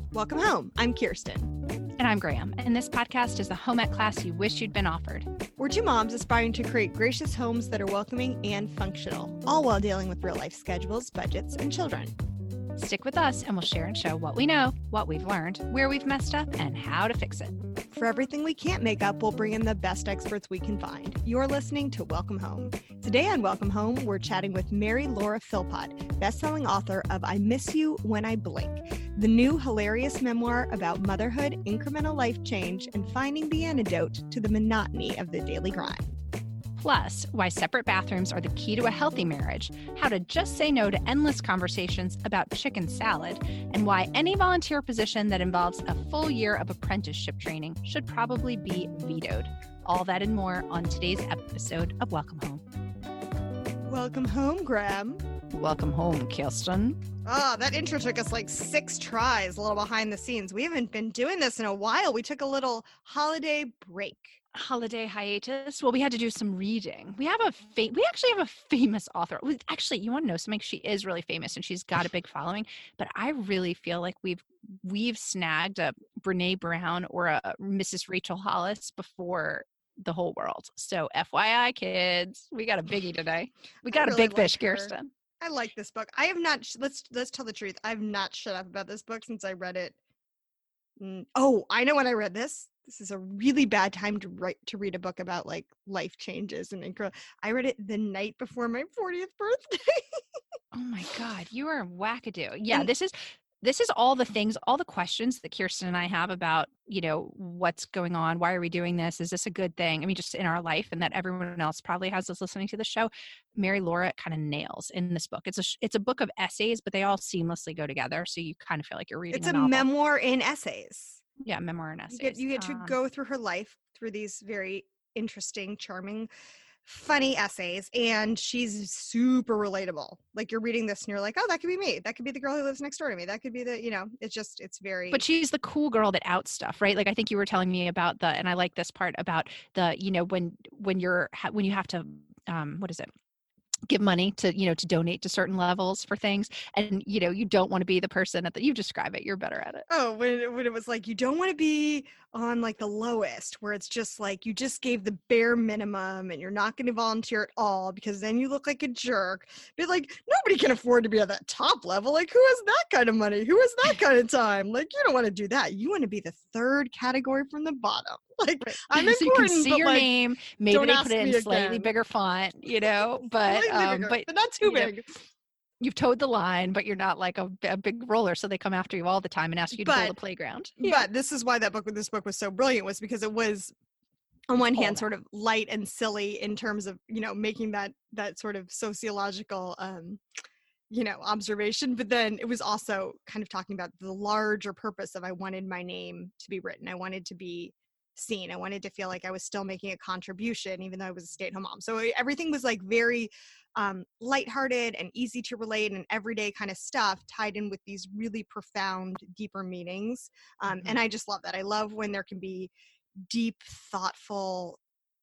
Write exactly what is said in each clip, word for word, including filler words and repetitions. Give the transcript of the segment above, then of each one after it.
Welcome home. I'm Kirsten. And I'm Graham. And this podcast is a home ec class you wish you'd been offered. We're two moms aspiring to create gracious homes that are welcoming and functional, all while dealing with real life schedules, budgets, and children. Stick with us and we'll share and show what we know, what we've learned, where we've messed up, and how to fix it. For everything we can't make up, we'll bring in the best experts we can find. You're listening to Welcome Home. Today on Welcome Home, we're chatting with Mary Laura Philpott, best-selling author of I Miss You When I Blink, the new hilarious memoir about motherhood, incremental life change, and finding the antidote to the monotony of the daily grind. Plus, why separate bathrooms are the key to a healthy marriage, how to just say no to endless conversations about chicken salad, and why any volunteer position that involves a full year of apprenticeship training should probably be vetoed. All that and more on today's episode of Welcome Home. Welcome home, Graham. Welcome home, Kirsten. Oh, that intro took us like six tries, a little behind the scenes. We haven't been doing this in a while. We took a little holiday break. Holiday hiatus. Well, we had to do some reading. We have a fa- we actually have a famous author. We, actually, you want to know something? She is really famous and she's got a big following. But I really feel like we've we've snagged a Brene Brown or a Missus Rachel Hollis before the whole world. So, F Y I, kids, we got a biggie today. We got really a big like fish, her. Kirsten. I like this book. I have not. Let's let's tell the truth. I've not shut up about this book since I read it. Mm, oh, I know when I read this. This is a really bad time to write to read a book about like life changes and incre- I read it the night before my fortieth birthday. Oh my God, you are a wackadoo. Yeah, And- this is this is all the things, all the questions that Kirsten and I have about, you know, what's going on, why are we doing this, is this a good thing? I mean, just in our life, and that everyone else probably has us listening to the show. Mary Laura kind of nails in this book. It's a it's a book of essays, but they all seamlessly go together, so you kind of feel like you're reading. It's a, a novel. memoir in essays. Yeah, memoir and essays. You get, you get to um, go through her life through these very interesting, charming, funny essays, and she's super relatable. Like you're reading this and you're like, oh, that could be me. That could be the girl who lives next door to me. That could be the, you know, it's just, it's very. But she's the cool girl that outs stuff, right? Like I think you were telling me about the, and I like this part about the, you know, when when you're when you have to, um, what is it? give money to, you know, to donate to certain levels for things. And, you know, you don't want to be the person at the, you describe it, you're better at it. Oh, when it, when it was like, you don't want to be on like the lowest where it's just like, you just gave the bare minimum and you're not going to volunteer at all because then you look like a jerk. But like, nobody can afford to be at that top level. Like who has that kind of money? Who has that kind of time? Like, you don't want to do that. You want to be the third category from the bottom. Like right. I'm so important, you can see but your like, name. Maybe they put it in slightly again. bigger font, you know, but, um, bigger, but, but not too big. Know, you've towed the line, but you're not like a, a big roller. So they come after you all the time and ask you to but, build a playground. Yeah. But this is why that book, this book was so brilliant, was because it was on one hand sort of light and silly in terms of, you know, making that, that sort of sociological, um, you know, observation. But then it was also kind of talking about the larger purpose of I wanted my name to be written. I wanted to be seen. I wanted to feel like I was still making a contribution, even though I was a stay-at-home mom. So everything was like very um, lighthearted and easy to relate and everyday kind of stuff tied in with these really profound, deeper meanings. Um, mm-hmm. And I just love that. I love when there can be deep, thoughtful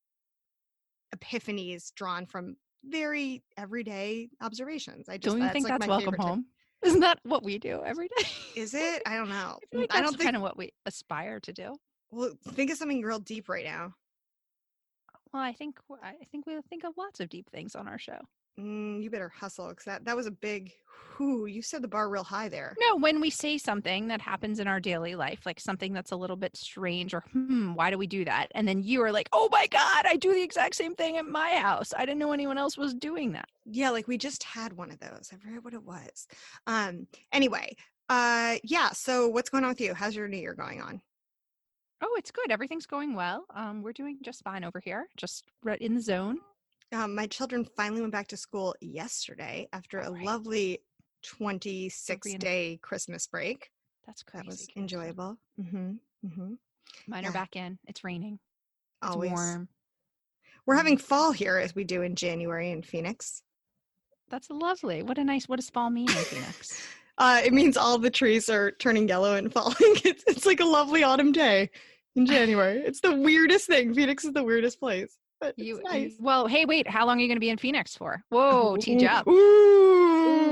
epiphanies drawn from very everyday observations. I just don't you that's think like that's my welcome favorite home? Type. Isn't that what we do every day? Is it? I don't know. I feel like I that's don't think kind of what we aspire to do. Well, think of something real deep right now. Well, I think I think we'll think of lots of deep things on our show. Mm, you better hustle, because that, that was a big, whoo, you set the bar real high there. No, when we say something that happens in our daily life, like something that's a little bit strange or, hmm, why do we do that? And then you are like, oh my God, I do the exact same thing at my house. I didn't know anyone else was doing that. Yeah, like we just had one of those. I forget what it was. Um. Anyway, uh, yeah, so what's going on with you? How's your new year going on? Oh, it's good. Everything's going well. Um, we're doing just fine over here, just right in the zone. Um, my children finally went back to school yesterday after a right. lovely twenty-six day Christmas break. That's crazy. That was enjoyable. Mm-hmm. Mm-hmm. Mine yeah. are back in. It's raining. It's Always. warm. We're having fall here as we do in January in Phoenix. That's lovely. What a nice, what does fall mean in Phoenix? Uh, it means all the trees are turning yellow and falling. It's, it's like a lovely autumn day in January. It's the weirdest thing. Phoenix is the weirdest place. But You, it's nice. Well, hey, wait. How long are you going to be in Phoenix for? Whoa, teach up. Ooh, Ooh,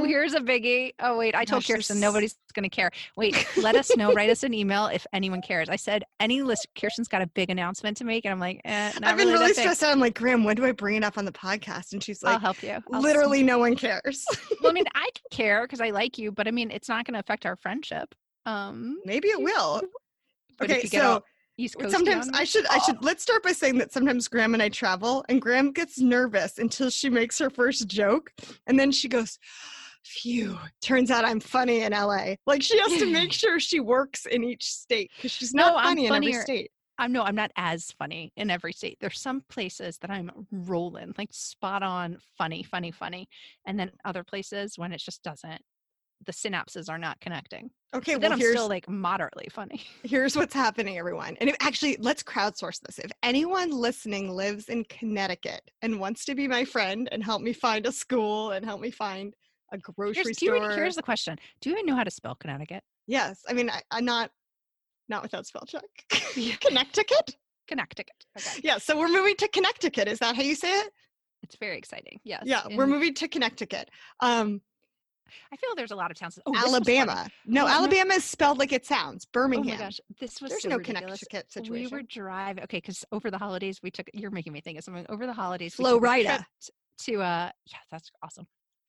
here's a biggie. Oh, wait, I told Gosh, Kirsten this- nobody's going to care. Wait, let us know. Write us an email if anyone cares. I said, any list, Kirsten's got a big announcement to make. And I'm like, eh, not I've been really, really that big. stressed out. I'm like, Graham, when do I bring it up on the podcast? And she's I'll like, help you. I'll literally no one cares. well, I mean, I can care because I like you, but I mean, it's not going to affect our friendship. Um, Maybe it will. but if Okay, you get so all East Coast sometimes on me- I should I should let's start by saying that sometimes Graham and I travel and Graham gets nervous until she makes her first joke and then she goes, phew, turns out I'm funny in L A. Like she has to make sure she works in each state because she's not No, I'm funny in every funnier. state. I'm no, I'm not as funny in every state. There's some places that I'm rolling, like spot on funny, funny, funny. And then other places when it just doesn't, the synapses are not connecting. Okay, But well then I'm here's still like moderately funny. here's what's happening, everyone. And if, actually, let's crowdsource this. If anyone listening lives in Connecticut and wants to be my friend and help me find a school and help me find a grocery Here's, do you even- store. here's the question. Do you even know how to spell Connecticut? Yes, I mean I, I'm not not without spell check. Connecticut. Connecticut. Okay. Yeah, so we're moving to Connecticut. Is that how you say it? It's very exciting. Yes. Yeah, we're And moving to Connecticut. Um, I feel there's a lot of towns. Oh, this was funny. Alabama. No, Oh, no. Alabama is spelled like it sounds. Oh Birmingham. my gosh, this was There's so no ridiculous. Connecticut We situation. were driving. Okay, because over the holidays we took. You're making me think of something. Over the holidays, we Flo took a trip Rida. t- to. Uh, yeah, that's awesome.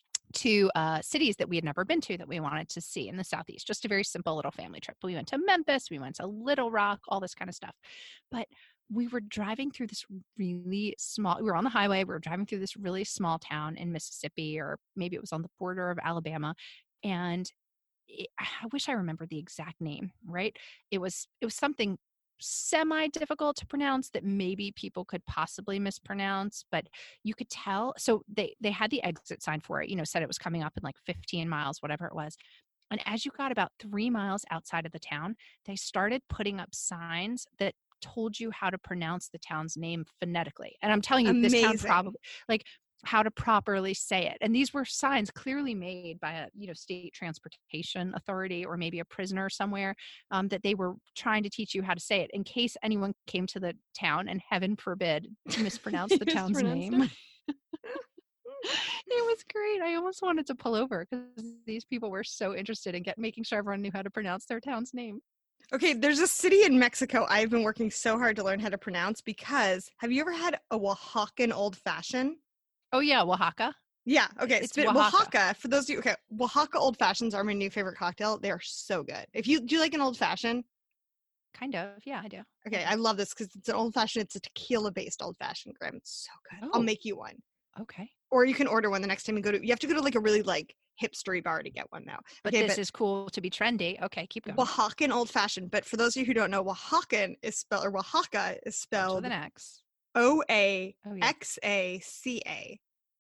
To uh, cities that we had never been to that we wanted to see in the Southeast. Just a very simple little family trip. We went to Memphis. We went to Little Rock. All this kind of stuff. But we were driving through this really small. We were on the highway. We were driving through this really small town in Mississippi, or maybe it was on the border of Alabama, and it, I wish I remembered the exact name, right? It was it was something semi difficult to pronounce that maybe people could possibly mispronounce, but you could tell. So they they had the exit sign for it, you know, said it was coming up in like fifteen miles, whatever it was. And as you got about three miles outside of the town, they started putting up signs that told you how to pronounce the town's name phonetically. And I'm telling you, this town Amazing. probably like how to properly say it. And these were signs clearly made by a, you know, state transportation authority or maybe a prisoner somewhere, um, that they were trying to teach you how to say it in case anyone came to the town and heaven forbid mispronounced the town's Mispronounced name. It was great. I almost wanted to pull over because these people were so interested in get making sure everyone knew how to pronounce their town's name. Okay, there's a city in Mexico I've been working so hard to learn how to pronounce because have you ever had a Oaxacan old fashioned? Oh yeah, Oaxaca. Yeah, okay. It's Spit- Oaxaca. Oaxaca, for those of you, okay, Oaxaca old fashions are my new favorite cocktail. They are so good. If you do you like an old fashioned? Kind of. Yeah, I do. Okay, I love this because it's an old fashioned. It's a tequila based old fashioned, Graham. It's so good. I'll Oh. make you one, Okay. or you can order one the next time you go to. You have to go to like a really like hipstery bar to get one now. But Okay, this but is cool to be trendy. Okay, keep going. Oaxacan old fashioned. But for those of you who don't know, Oaxacan is spelled or Oaxaca is Starts with spelled an X. O A Oh yeah. X A C A.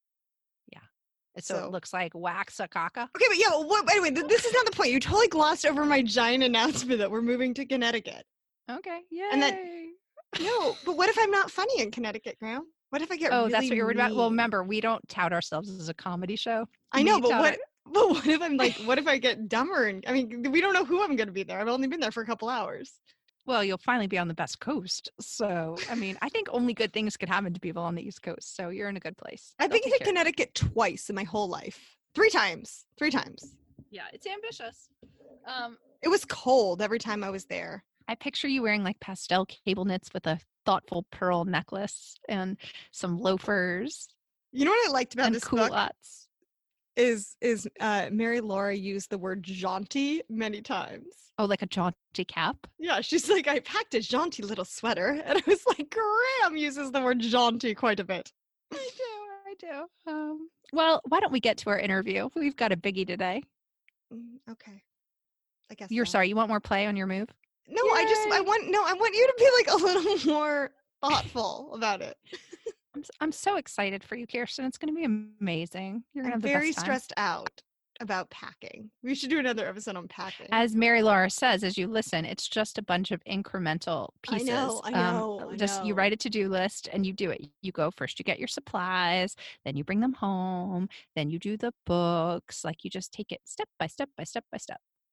So, so- it looks like Waxacaca. Okay, but yeah. What, anyway, th- this is not the point. You totally glossed over my giant announcement that we're moving to Connecticut. Okay. Yay. And that- No, but what if I'm not funny in Connecticut, Graham? What if I get Oh, really that's what you're worried about. Well, mean? remember, we don't tout ourselves as a comedy show. I know, We but tout what? our- But what if I'm like? What if I get dumber? And I mean, we don't know who I'm going to be there. I've only been there for a couple hours. Well, you'll finally be on the best coast. So, I mean, I think only good things could happen to people on the East Coast. So you're in a good place. I've They'll been take to care of you. Connecticut twice in my whole life. Three times. Three times. Yeah, it's ambitious. Um, It was cold every time I was there. I picture you wearing like pastel cable knits with a thoughtful pearl necklace and some loafers You know what I liked about and this book culottes. is is uh, Mary Laura used the word jaunty many times. Oh, like a jaunty cap. Yeah, she's like, I packed a jaunty little sweater, and I was like, Graham uses the word jaunty quite a bit. I do. I do. Um, well, why don't we get to our interview? We've got a biggie today. Mm, okay, I guess You're so. sorry. You want more play on your move? No, I just I Yay. want no, I want you to be like a little more thoughtful about it. I'm, s- I'm so excited for you, Kirsten. It's going to be amazing. You're going to I'm have the very best time. stressed out about packing. We should do another episode on packing. As Mary Laura says, as you listen, it's just a bunch of incremental I pieces. know, I Um, know, I just you know. write a to-do list and you do it. You go first, you get your supplies, then you bring them home, then you do the books. Like you just take it step by step by step by step.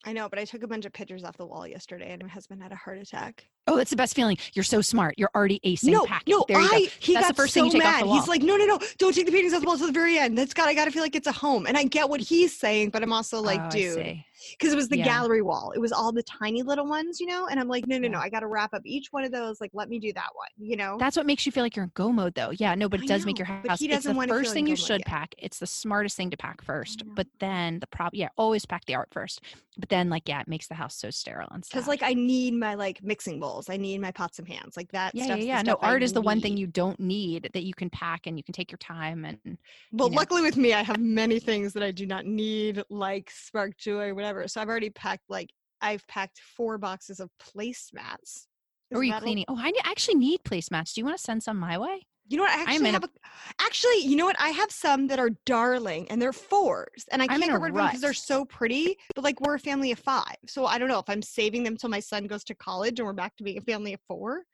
I know, but I took a bunch of pictures off the wall yesterday and my husband had a heart attack. Oh, that's the best feeling. You're so smart. You're already acing No, packing. no, there you I, go. he That's got the first so thing you take mad. off the wall. He's like, no, no, no, don't take the paintings off the wall to the very end. That's got, I got to feel like it's a home. And I get what he's saying, but I'm also like, oh, dude, because it was the Yeah. gallery wall. It was all the tiny little ones, you know? And I'm like, no, no, Yeah. no, I got to wrap up each one of those. Like, let me do that one, you know? That's what makes you feel like you're in go mode, though. Yeah, no, but it I does make know, your but house. he It's doesn't the wanna feel first in thing you go mode should yet. pack. It's the smartest thing to pack first. know. But then the problem, yeah, always pack the art first. But then, like, yeah, it makes the house so sterile and Because sad. like I need my like mixing bowls. I need my pots and pans. Like that yeah, stuff. yeah, yeah. No, art is the one thing you don't need that you can pack and you can take your time and. Well, you know. luckily with me, I have many things that I do not need, like Spark Joy or whatever. So I've already packed like I've packed four boxes of placemats. Or are you cleaning? Oh, I ne- actually need placemats. Do you want to send some my way? You know what? I I'm actually in have a- a, actually, you know what? I have some that are darling and they're fours and I I'm can't in get a rid of them because they're rut. so pretty, but like we're a family of five. So I don't know if I'm saving them till my son goes to college and we're back to being a family of four.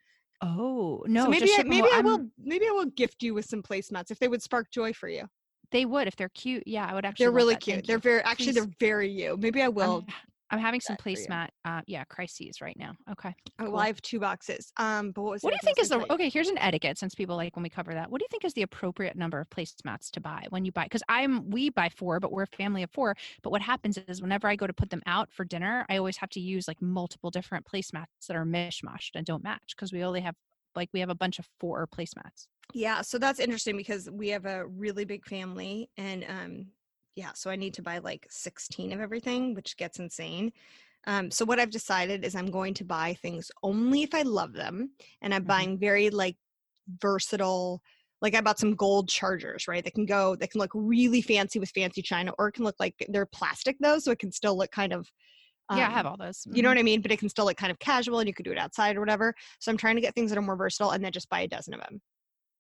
Oh, no. So maybe just I, ship 'em maybe o- I I'm- will, maybe I will gift you with some placemats if they would spark joy for you. They would if they're cute. Yeah, I would actually. They're love really that. cute. Thank They're you. very, actually Please. they're very you. Maybe I will. I'm, I'm having some that for you. placemat. Uh, yeah, crises right now. Okay. Oh, cool. well, I have two boxes. Um, but what was the What do other you thing I think was is the gonna tell you? okay? Here's an etiquette since people like when we cover that. What do you think is the appropriate number of placemats to buy when you buy? Because I'm we buy four, but we're a family of four. But what happens is whenever I go to put them out for dinner, I always have to use like multiple different placemats that are mishmashed and don't match because we only have like we have a bunch of four placemats. Yeah, so that's interesting because we have a really big family and um yeah, so I need to buy like sixteen of everything, which gets insane. Um so what I've decided is I'm going to buy things only if I love them and I'm Mhm. buying very like versatile like I bought some gold chargers, right? That can go that can look really fancy with fancy china or it can look like they're plastic though, so it can still look kind of yeah, I um, have all those. you know Mhm. what I mean? But it can still look kind of casual and you could do it outside or whatever. So I'm trying to get things that are more versatile and then just buy a dozen of them.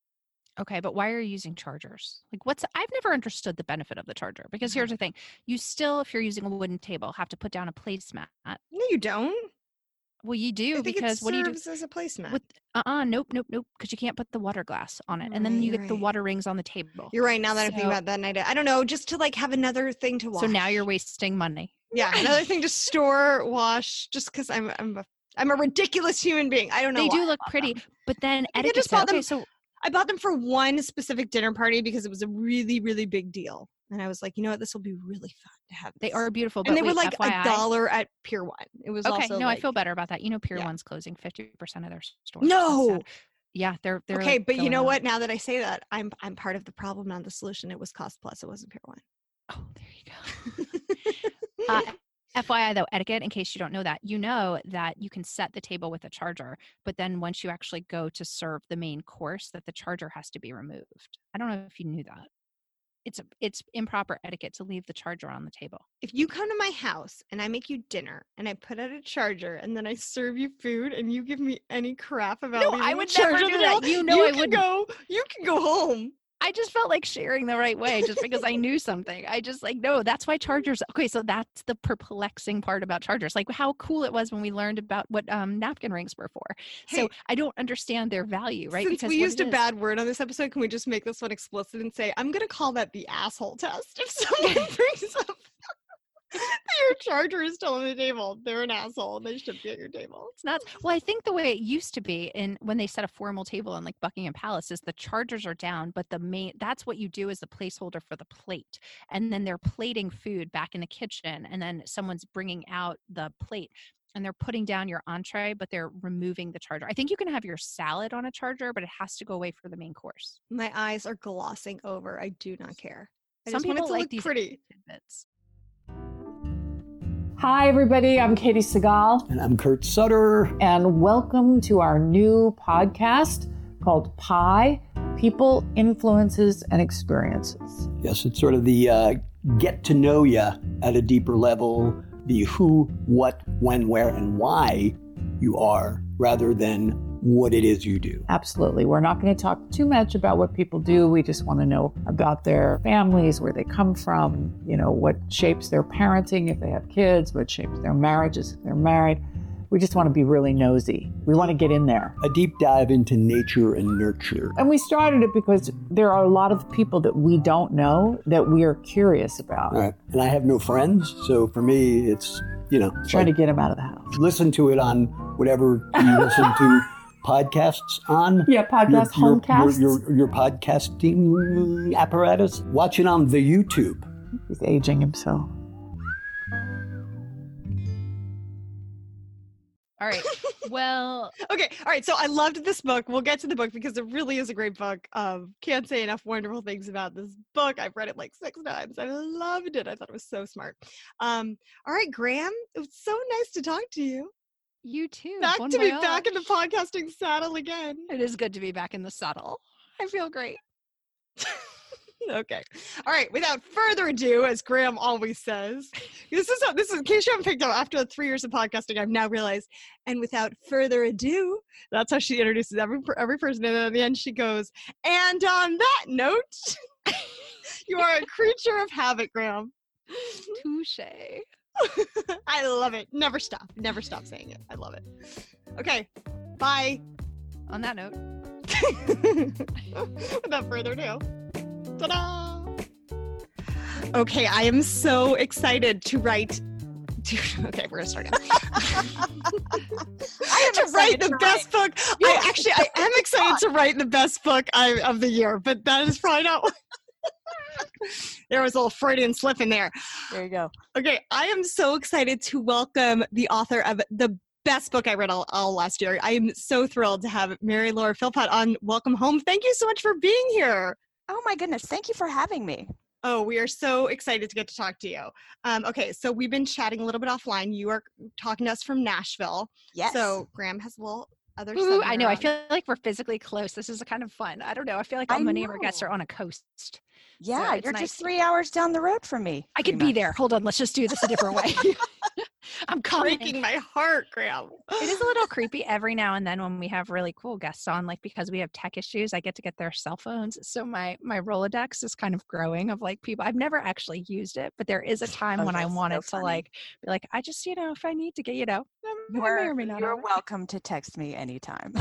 Okay, but why are you using chargers? Like, what's I've never understood the benefit of the charger because here's the thing: you still, if you're using a wooden table, have to put down a placemat. No, you don't. Well, you do I think because it what do you do? serves as a placemat. With uh-uh, nope, nope, nope. Because you can't put the water glass on it, You're and then right, you you're get the right. water rings on the table. You're right. Now that I'm thinking So- about that, and I, do- I don't know, just to like have another thing to wash. So now you're wasting money. yeah, another thing to store, wash, just because I'm I'm a I'm a ridiculous human being. I don't know. They why do I look bought pretty, them. but then I etiquette. just bought okay, them- so I bought them for one specific dinner party because it was a really really big deal, and I was like, you know what, this will be really fun to have. they this. are beautiful. But and they wait, were like F Y I, a dollar at Pier One. It was Okay, also no, like, I feel better about that. You know, Pier yeah. One's closing fifty percent of their stores. That's No. sad. Yeah, they're they're Okay, like, but you going know out. what? Now that I say that, I'm I'm part of the problem, not the solution. It was Cost Plus. It wasn't Pier One. Oh, there you go. Uh, F Y I though, etiquette, in case you don't know that, you know that you can set the table with a charger, but then once you actually go to serve the main course, that the charger has to be removed. I don't know if you knew that. It's a, it's improper etiquette to leave the charger on the table. If you come to my house and I make you dinner and I put out a charger and then I serve you food and you give me any crap about No, leaving I the would never charger do on the that. table, You know you I can wouldn't. go you can go home. I just felt like sharing the right way just because I knew something. I just like, no, that's why chargers. Okay, so that's the perplexing part about chargers. Like how cool it was when we learned about what um, napkin rings were for. Hey, So I don't understand their value, right? Since because we what used it a is- bad word on this episode, can we just make this one explicit and say I'm gonna call that the asshole test? If someone brings up your charger is still on the table, they're an asshole and they should be at your table. It's nuts. Well, I think the way it used to be in when they set a formal table in like Buckingham Palace is the chargers are down, but the main that's what you do as the placeholder for the plate. And then they're plating food back in the kitchen and then someone's bringing out the plate and they're putting down your entree, but they're removing the charger. I think you can have your salad on a charger, but it has to go away for the main course. My eyes are glossing over. I do not care. I Some just want it people to like look these pretty. tidbits. Hi, everybody. I'm Katie Segal, And I'm Kurt Sutter. and welcome to our new podcast called Pi People, Influences, and Experiences. Yes, it's sort of the uh, get to know you at a deeper level, the who, what, when, where, and why you are, rather than what it is you do. Absolutely. We're not going to talk too much about what people do. We just want to know about their families, where they come from, you know, what shapes their parenting if they have kids, what shapes their marriages if they're married. We just want to be really nosy. We want to get in there. A deep dive into nature and nurture. And we started it because there are a lot of people that we don't know that we are curious about. All right. And I have no friends, so for me, it's you know, Trying like, to get him out of the house. listen to it on whatever you listen to podcasts on. Yeah, podcast, your, your, homecasts. Your, your, your podcasting apparatus. Watch it on the YouTube. He's aging himself. All right. Well, Okay, all right. So I loved this book. We'll get to the book because it really is a great book. Um, can't say enough wonderful things about this book. I've read it like six times. I loved it. I thought it was so smart. Um, all right, Graham, it was so nice to talk to you. you too. Back Bon to be back in the voyage. podcasting saddle again. It is good to be back in the saddle. I feel great. Okay. All right. Without further ado, as Graham always says, this is this is in case you haven't picked up. After three years of podcasting, I've now realized. And without further ado, that's how she introduces every every person, and then at the end she goes. And on that note, you are a creature of habit, Graham. Touche. I love it. Never stop. Never stop saying it. I love it. Okay. Bye. On that note. Without further ado. Ta-da! Okay, I am so excited to write. To, okay, we're gonna start again. I am to write excited the to best book. I actually, I am excited God. to write the best book I, of the year, but that is probably not. There was a little Freudian slip in there. There you go. Okay, I am so excited to welcome the author of the best book I read all, all last year. I am so thrilled to have Mary Laura Philpott on. Welcome home. Thank you so much for being here. Oh my goodness. Thank you for having me. Oh, we are so excited to get to talk to you. Um, okay, so we've been chatting a little bit offline. You are talking to us from Nashville. Yes. So Graham has a little other Ooh, son I know. I around. feel like we're physically close. This is kind of fun. I don't know. I feel like I all many of our guests know. are on a coast. yeah, it's you're nice. just three hours down the road from me. I pretty could be much. there. Hold on. Let's just do this a different way. I'm coming. breaking my heart, Graham. It is a little creepy every now and then when we have really cool guests on, like because we have tech issues, I get to get their cell phones. So my my Rolodex is kind of growing of like people. I've never actually used it, but there is a time Oh, when I that's so wanted to funny. like be like, I just, you know, if I need to get, you know, I You may are, or may not you're have it. welcome to text me anytime.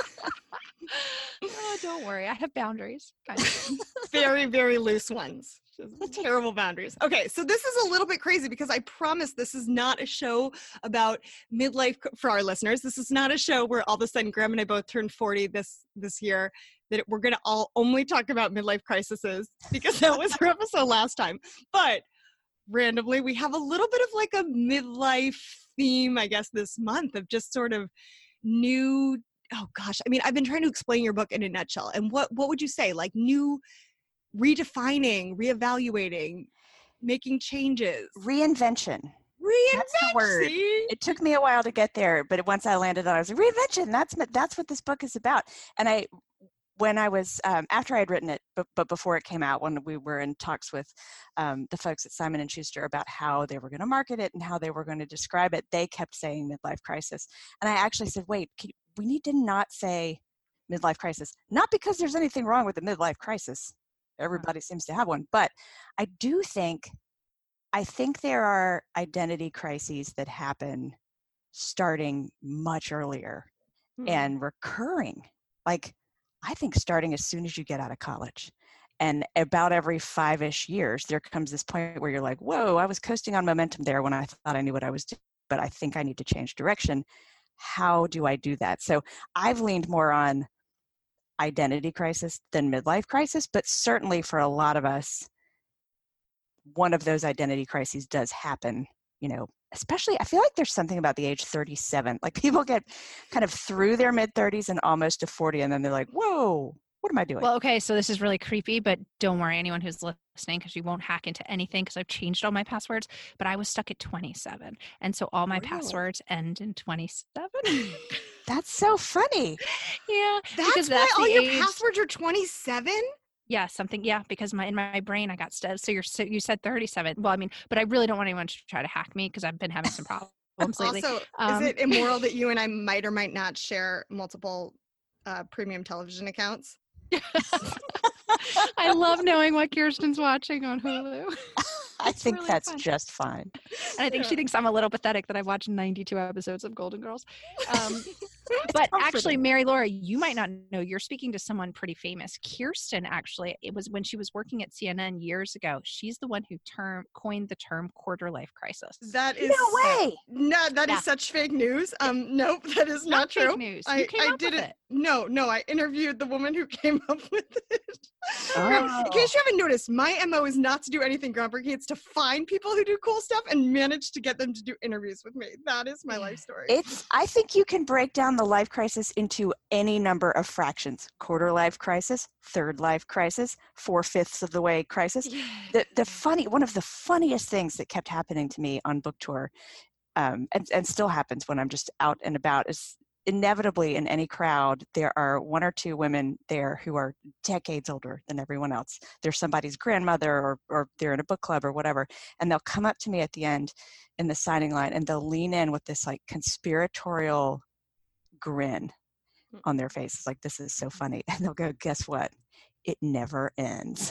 Oh, don't worry. I have boundaries. Kind of. Very, very loose ones. Just terrible boundaries. Okay, so this is a little bit crazy because I promise this is not a show about midlife c- for our listeners. This is not a show where all of a sudden Graham and I both turned forty this this year, that we're going to all only talk about midlife crises because that was our episode last time. But randomly, we have a little bit of like a midlife theme, I guess, this month of just sort of new. Oh gosh, I mean, I've been trying to explain your book in a nutshell. And what what would you say? Like new redefining, reevaluating, making changes. Reinvention. Reinvention. That's the word. See? It took me a while to get there, but once I landed on it, I was like, reinvention. That's that's what this book is about. And I, when I was um, after I had written it, but, but before it came out, when we were in talks with um, the folks at Simon and Schuster about how they were going to market it and how they were going to describe it, they kept saying midlife crisis, and I actually said, wait, can, we need to not say midlife crisis, not because there's anything wrong with a midlife crisis. Everybody seems to have one, but I do think, I think there are identity crises that happen starting much earlier Hmm. and recurring. Like, I think starting as soon as you get out of college. And about every five-ish years, there comes this point where you're like, whoa, I was coasting on momentum there when I thought I knew what I was doing, but I think I need to change direction. How do I do that? So I've leaned more on identity crisis than midlife crisis, but certainly for a lot of us, one of those identity crises does happen, you know, especially I feel like there's something about the age thirty-seven, like people get kind of through their mid thirties and almost to forty, and then they're like, whoa, what am I doing? Well, okay, so this is really creepy, but don't worry, anyone who's listening, because you won't hack into anything because I've changed all my passwords, but I was stuck at twenty-seven. And so all my Really? passwords end in twenty-seven. That's so funny. Yeah. That's because why that's all the your age- passwords are twenty-seven? Yeah, something. Yeah, because my in my brain I got stuck. So you're so you said thirty-seven. Well, I mean, but I really don't want anyone to try to hack me because I've been having some problems lately. Also, Um, is it immoral that you and I might or might not share multiple uh, premium television accounts? I love knowing what Kirsten's watching on Hulu. I It's think really that's fun. just fine. And I think she Yeah. thinks I'm a little pathetic that I've watched ninety-two episodes of Golden Girls. Um, But comforting. actually, Mary Laura, you might not know, you're speaking to someone pretty famous. Kirsten, actually, it was when she was working at C N N years ago. She's the one who term coined the term quarter life crisis. That is No way. No, that Yeah. is such fake news. Um, nope, that is not, Not fake true. news. I, You came I up with didn't. it. No, no, I interviewed the woman who came up with it. Oh. In case you haven't noticed, my M O is not to do anything groundbreaking. It's to find people who do cool stuff and manage to get them to do interviews with me. That is my life story. It's, I think you can break down the life crisis into any number of fractions. Quarter life crisis, third life crisis, four-fifths of the way crisis. The, the funny, one of the funniest things that kept happening to me on book tour, um, and, and still happens when I'm just out and about, is inevitably in any crowd, there are one or two women there who are decades older than everyone else. They're somebody's grandmother, or, or they're in a book club or whatever. And they'll come up to me at the end in the signing line, and they'll lean in with this like conspiratorial grin on their faces. Like, this is so funny. And they'll go, guess what? It never ends.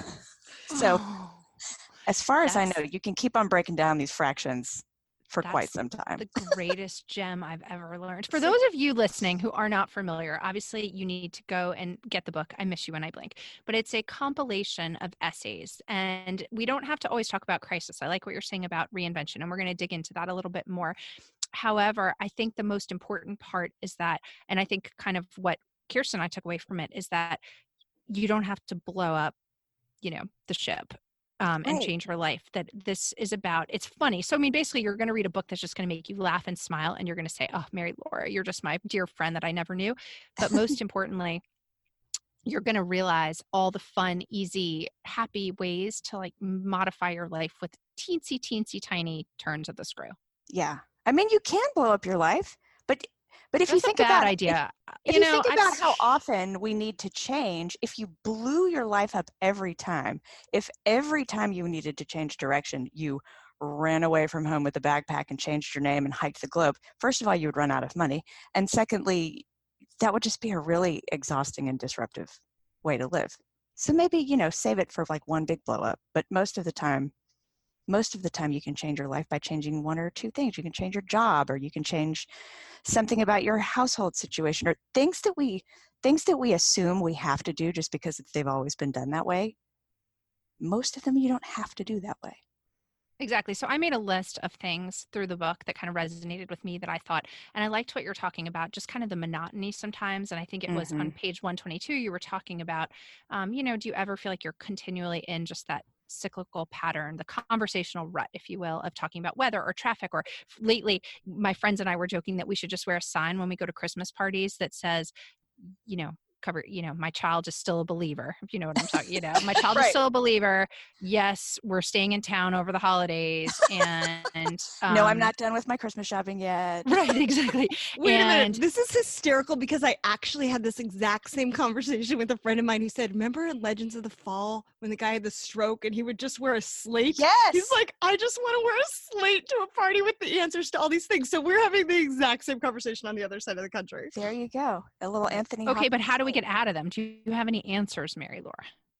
So Oh, as far as I know, that's- you can keep on breaking down these fractions for quite That's some time. the greatest gem I've ever learned. For those of you listening who are not familiar, obviously you need to go and get the book, I Miss You When I Blink. But it's a compilation of essays. And we don't have to always talk about crisis. I like what you're saying about reinvention, and we're going to dig into that a little bit more. However, I think the most important part is that, and I think kind of what Kirsten and I took away from it, is that you don't have to blow up, you know, the ship. Um, and Right. change your life. That this is about, it's funny. So, I mean, basically, you're going to read a book that's just going to make you laugh and smile, and you're going to say, oh, Mary Laura, you're just my dear friend that I never knew. But most importantly, you're going to realize all the fun, easy, happy ways to like modify your life with teensy, teensy, tiny turns of the screw. Yeah. I mean, you can blow up your life, but but if That's you think a bad about idea. If you you, know, think I've about s- how often we need to change, if you blew your life up every time, if every time you needed to change direction, you ran away from home with a backpack and changed your name and hiked the globe, first of all, you would run out of money. And secondly, that would just be a really exhausting and disruptive way to live. So maybe, you know, save it for like one big blow up. But most of the time, most of the time you can change your life by changing one or two things. You can change your job, or you can change something about your household situation, or things that we things that we assume we have to do just because they've always been done that way. Most of them you don't have to do that way. Exactly. So I made a list of things through the book that kind of resonated with me that I thought, and I liked what you're talking about, just kind of the monotony sometimes. And I think it was on page one twenty-two, you were talking about, um, you know, do you ever feel like you're continually in just that cyclical pattern, the conversational rut, if you will, of talking about weather or traffic? Or lately, my friends and I were joking that we should just wear a sign when we go to Christmas parties that says, you know, cover, you know, my child is still a believer, if you know what I'm talking, you know, my child Right. is still a believer. Yes, we're staying in town over the holidays. And um, No, I'm not done with my Christmas shopping yet. Right, exactly. Wait a and minute. This is hysterical because I actually had this exact same conversation with a friend of mine who said, remember in Legends of the Fall when the guy had the stroke and he would just wear a slate? Yes. He's like, I just want to wear a slate to a party with the answers to all these things. So we're having the exact same conversation on the other side of the country. There you go. A little Anthony. okay, but Hopkins how do we thing. get out of them? Do you have any answers, Mary Laura?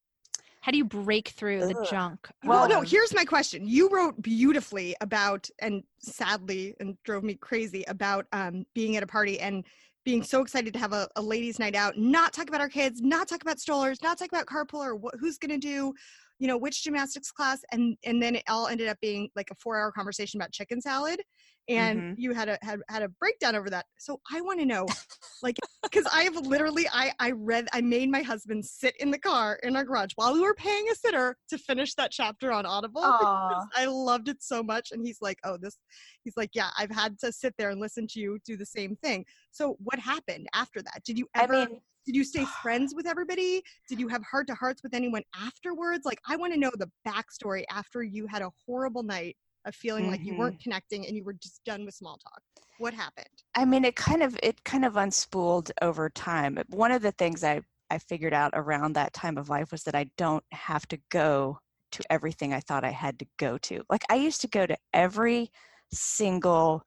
How do you break through the Ugh. junk? Well, no, of- here's my question. You wrote beautifully about, and sadly, and drove me crazy about um, being at a party and being so excited to have a, a ladies' night out, not talk about our kids, not talk about strollers, not talk about carpool or what, who's going to do, you know, which gymnastics class. And and then it all ended up being like a four hour conversation about chicken salad. And Mhm. you had a had, had a breakdown over that. So I want to know, like, because I have literally, I, I read, I made my husband sit in the car in our garage while we were paying a sitter to finish that chapter on Audible. Aw. because I loved it so much. And he's like, oh, this, he's like, yeah, I've had to sit there and listen to you do the same thing. So what happened after that? Did you I ever, mean, did you stay friends with everybody? Did you have heart to hearts with anyone afterwards? Like, I want to know the backstory after you had a horrible night of feeling like you Mhm. weren't connecting and you were just done with small talk. What happened? I mean, it kind of it kind of unspooled over time. One of the things I I figured out around that time of life was that I don't have to go to everything I thought I had to go to. Like, I used to go to every single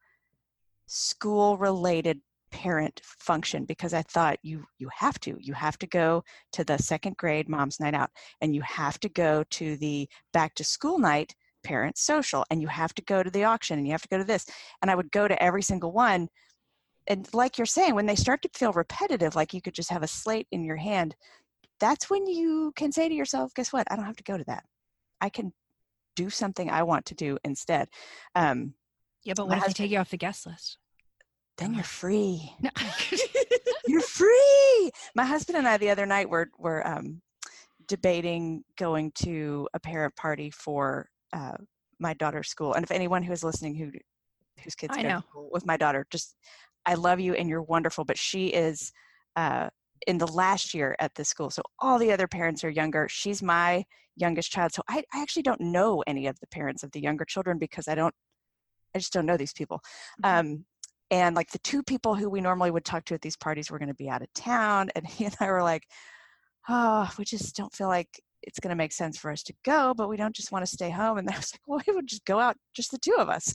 school related parent function because I thought you you have to you have to go to the second grade mom's night out, and you have to go to the back to school night parent social, and you have to go to the auction, and you have to go to this. And I would go to every single one and like you're saying, when they start to feel repetitive, like you could just have a slate in your hand, that's when you can say to yourself, guess what? I don't have to go to that. I can do something I want to do instead. Um, Yeah, but my what if they husband- take you off the guest list? then you're free. No. You're free. My husband and I the other night were were um, debating going to a parent party for uh, my daughter's school. And if anyone who is listening who whose kids I go know. to school with my daughter, just I love you and you're wonderful. But she is uh, in the last year at this school, so all the other parents are younger. She's my youngest child, so I, I actually don't know any of the parents of the younger children because I don't. I just don't know these people. Mhm. Um, And like the two people who we normally would talk to at these parties were going to be out of town. And he and I were like, oh, we just don't feel like it's going to make sense for us to go, but we don't just want to stay home. And I was like, well, we would just go out, just the two of us.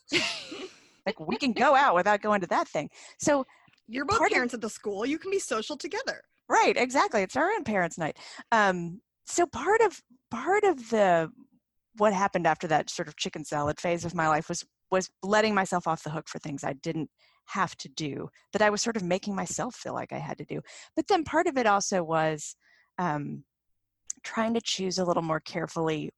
Like we can go out without going to that thing. So, You're both part of- parents at the school. You can be social together. right, exactly. It's our own parents' night. Um, so part of, part of the, what happened after that sort of chicken salad phase of my life was was letting myself off the hook for things I didn't have to do, that I was sort of making myself feel like I had to do. But then part of it also was um, trying to choose a little more carefully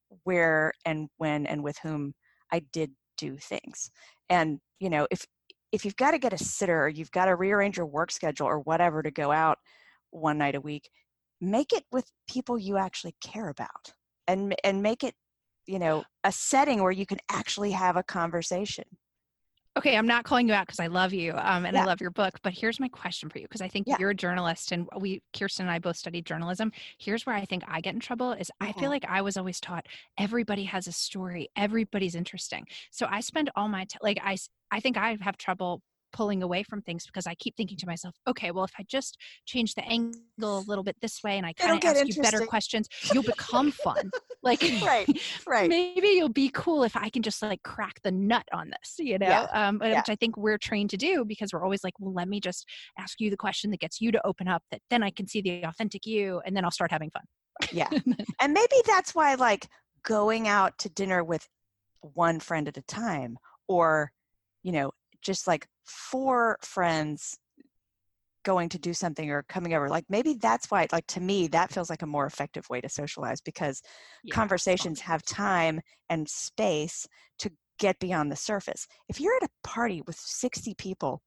where and when and with whom I did do things. And, you know, if if you've got to get a sitter or you've got to rearrange your work schedule or whatever to go out one night a week, make it with people you actually care about and and make it, you know, a setting where you can actually have a conversation. Okay, I'm not calling you out because I love you um, and I Yeah. love your book, but here's my question for you because I think Yeah. you're a journalist and we, Kirsten and I both studied journalism. Here's where I think I get in trouble is I feel Mhm. like I was always taught everybody has a story, everybody's interesting. So I spend all my time, like I, s- I think I have trouble pulling away from things because I keep thinking to myself, okay, well, if I just change the angle a little bit this way and I kind It'll of get ask you better interesting. questions, you'll become fun. Like, Right, right. maybe you'll be cool if I can just like crack the nut on this, you know, Yeah, um, yeah. which I think we're trained to do because we're always like, well, let me just ask you the question that gets you to open up that then I can see the authentic you and then I'll start having fun. Yeah. And maybe that's why like going out to dinner with one friend at a time or, you know, just like four friends going to do something or coming over, like maybe that's why, like to me, that feels like a more effective way to socialize because Yeah, conversations have time and space to get beyond the surface. If you're at a party with sixty people,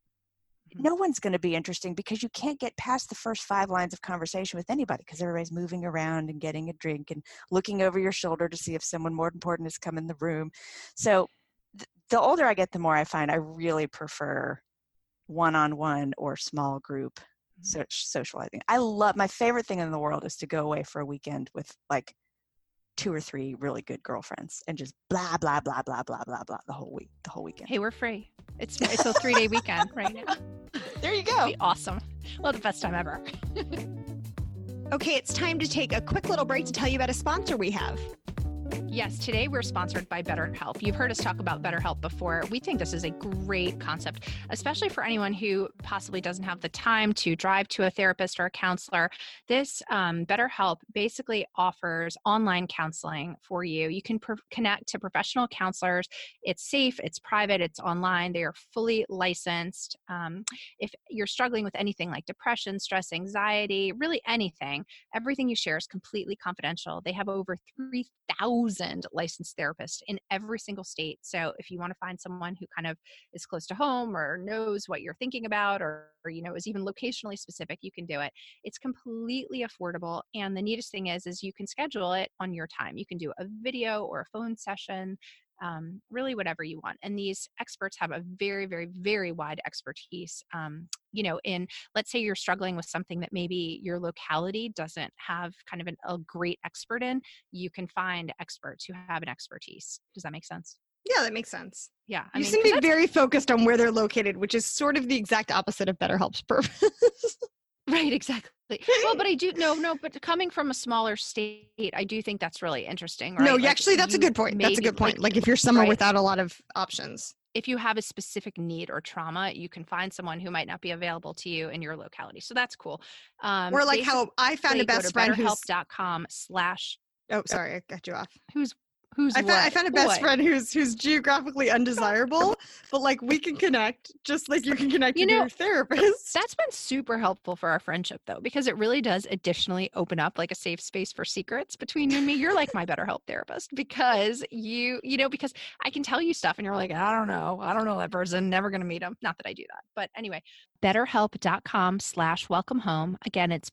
Mhm. no one's going to be interesting because you can't get past the first five lines of conversation with anybody because everybody's moving around and getting a drink and looking over your shoulder to see if someone more important has come in the room. So th- the older I get, the more I find I really prefer one-on-one or small group so- socializing. I love, my favorite thing in the world is to go away for a weekend with like two or three really good girlfriends and just blah, blah, blah, blah, blah, blah, blah, the whole week, the whole weekend. Hey, we're free. It's it's a three day weekend right now. There you It'll go. be awesome. Well, the best time ever. Okay, it's time to take a quick little break to tell you about a sponsor we have. Yes, today we're sponsored by BetterHelp. You've heard us talk about BetterHelp before. We think this is a great concept, especially for anyone who possibly doesn't have the time to drive to a therapist or a counselor. This um, BetterHelp basically offers online counseling for you. You can pro- connect to professional counselors. It's safe, it's private, it's online. They are fully licensed. Um, if you're struggling with anything like depression, stress, anxiety, really anything, everything you share is completely confidential. They have over three thousand licensed therapists in every single state. So if you want to find someone who kind of is close to home or knows what you're thinking about or, or you know, is even locationally specific, you can do it. It's completely affordable. And the neatest thing is, is you can schedule it on your time. You can do a video or a phone session. Um, really whatever you want. And these experts have a very, very, very wide expertise. Um, you know, in let's say you're struggling with something that maybe your locality doesn't have kind of an, a great expert in, you can find experts who have an expertise. Does that make sense? Yeah, that makes sense. Yeah. I You mean, seem 'cause to be that's- very focused on where they're located, which is sort of the exact opposite of BetterHelp's purpose. right, exactly. Well, but I do no, no, but coming from a smaller state, I do think that's really interesting. Right? No, Like, actually, that's a you good point. That's a maybe- good point. Like, Like, if you're somewhere right. without a lot of options. if you have a specific need or trauma, you can find someone who might not be available to you in your locality. So that's cool. Um, Or like how I found a basically, go best to friend who's. betterhelp dot com slash Oh, sorry, I cut you off. who's Who's I what? found, I found a best What? friend who's who's geographically undesirable, but like we can connect just like you can connect You with know, your therapist. That's been super helpful for our friendship though, because it really does additionally open up like a safe space for secrets between you and me. You're like my BetterHelp therapist because you, you know, because I can tell you stuff and you're like, I don't know. I don't know that person. Never going to meet him. Not that I do that. But anyway, betterhelp.com slash welcome home. Again, it's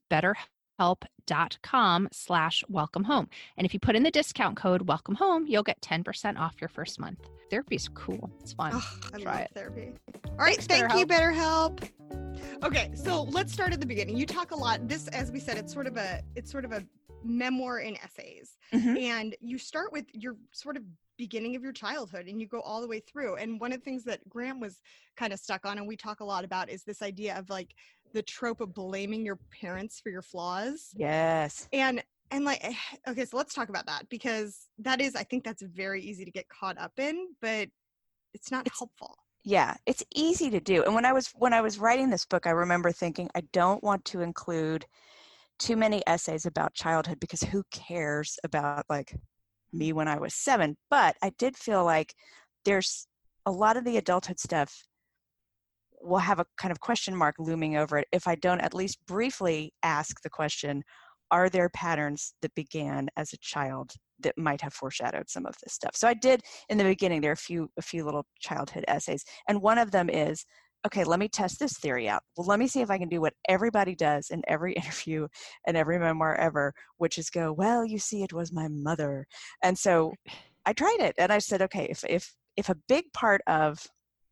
betterhelp.com slash welcome home. And if you put in the discount code welcome home, you'll get ten percent off your first month. Therapy's cool. It's fun. Oh, I Try love it. therapy. All right, Thanks, thank you, BetterHelp. Okay, so let's start at the beginning. You talk a lot. This, as we said, it's sort of a it's sort of a memoir in essays, Mhm. and you start with your sort of beginning of your childhood, and you go all the way through. And one of the things that Graham was kind of stuck on, and we talk a lot about, is this idea of like the trope of blaming your parents for your flaws. Yes. And and like, okay, so let's talk about that, because that is, I think that's very easy to get caught up in, but it's not It's- helpful. Yeah, it's easy to do. And when I was when I was writing this book, I remember thinking I don't want to include too many essays about childhood because who cares about like me when I was seven? But I did feel like there's a lot of the adulthood stuff will have a kind of question mark looming over it if I don't at least briefly ask the question, are there patterns that began as a child that might have foreshadowed some of this stuff? So I did in the beginning, there are a few, a few little childhood essays. And one of them is, okay, let me test this theory out. Well, let me see if I can do what everybody does in every interview and every memoir ever, which is go, well, you see, it was my mother. And so I tried it and I said, okay, if, if, if a big part of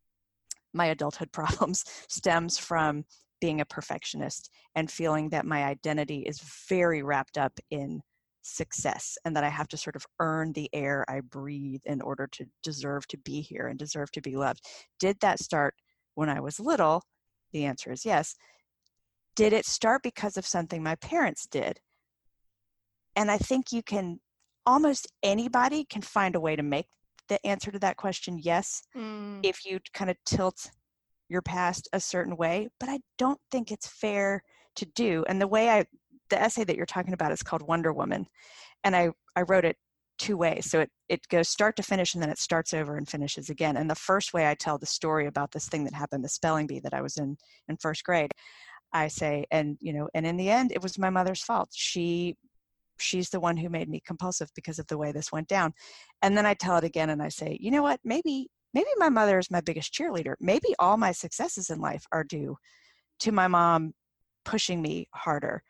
my adulthood problems stems from being a perfectionist and feeling that my identity is very wrapped up in success and that I have to sort of earn the air I breathe in order to deserve to be here and deserve to be loved. Did that start when I was little? The answer is yes. Did it start because of something my parents did? And I think you can, almost anybody can find a way to make the answer to that question yes, Mm. if you kind of tilt your past a certain way, but I don't think it's fair to do. And the way I, the essay that you're talking about is called Wonder Woman. And I, I wrote it two ways. So it, it goes start to finish and then it starts over and finishes again. And the first way I tell the story about this thing that happened, the spelling bee that I was in in first grade, I say, and, you know, and in the end, it was my mother's fault. She she's the one who made me compulsive because of the way this went down. And then I tell it again and I say, you know what, maybe, maybe my mother is my biggest cheerleader. Maybe all my successes in life are due to my mom pushing me harder.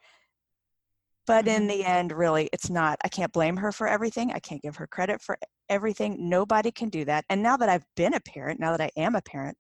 But in the end, really, it's not. I can't blame her for everything. I can't give her credit for everything. Nobody can do that. And now that I've been a parent, now that I am a parent,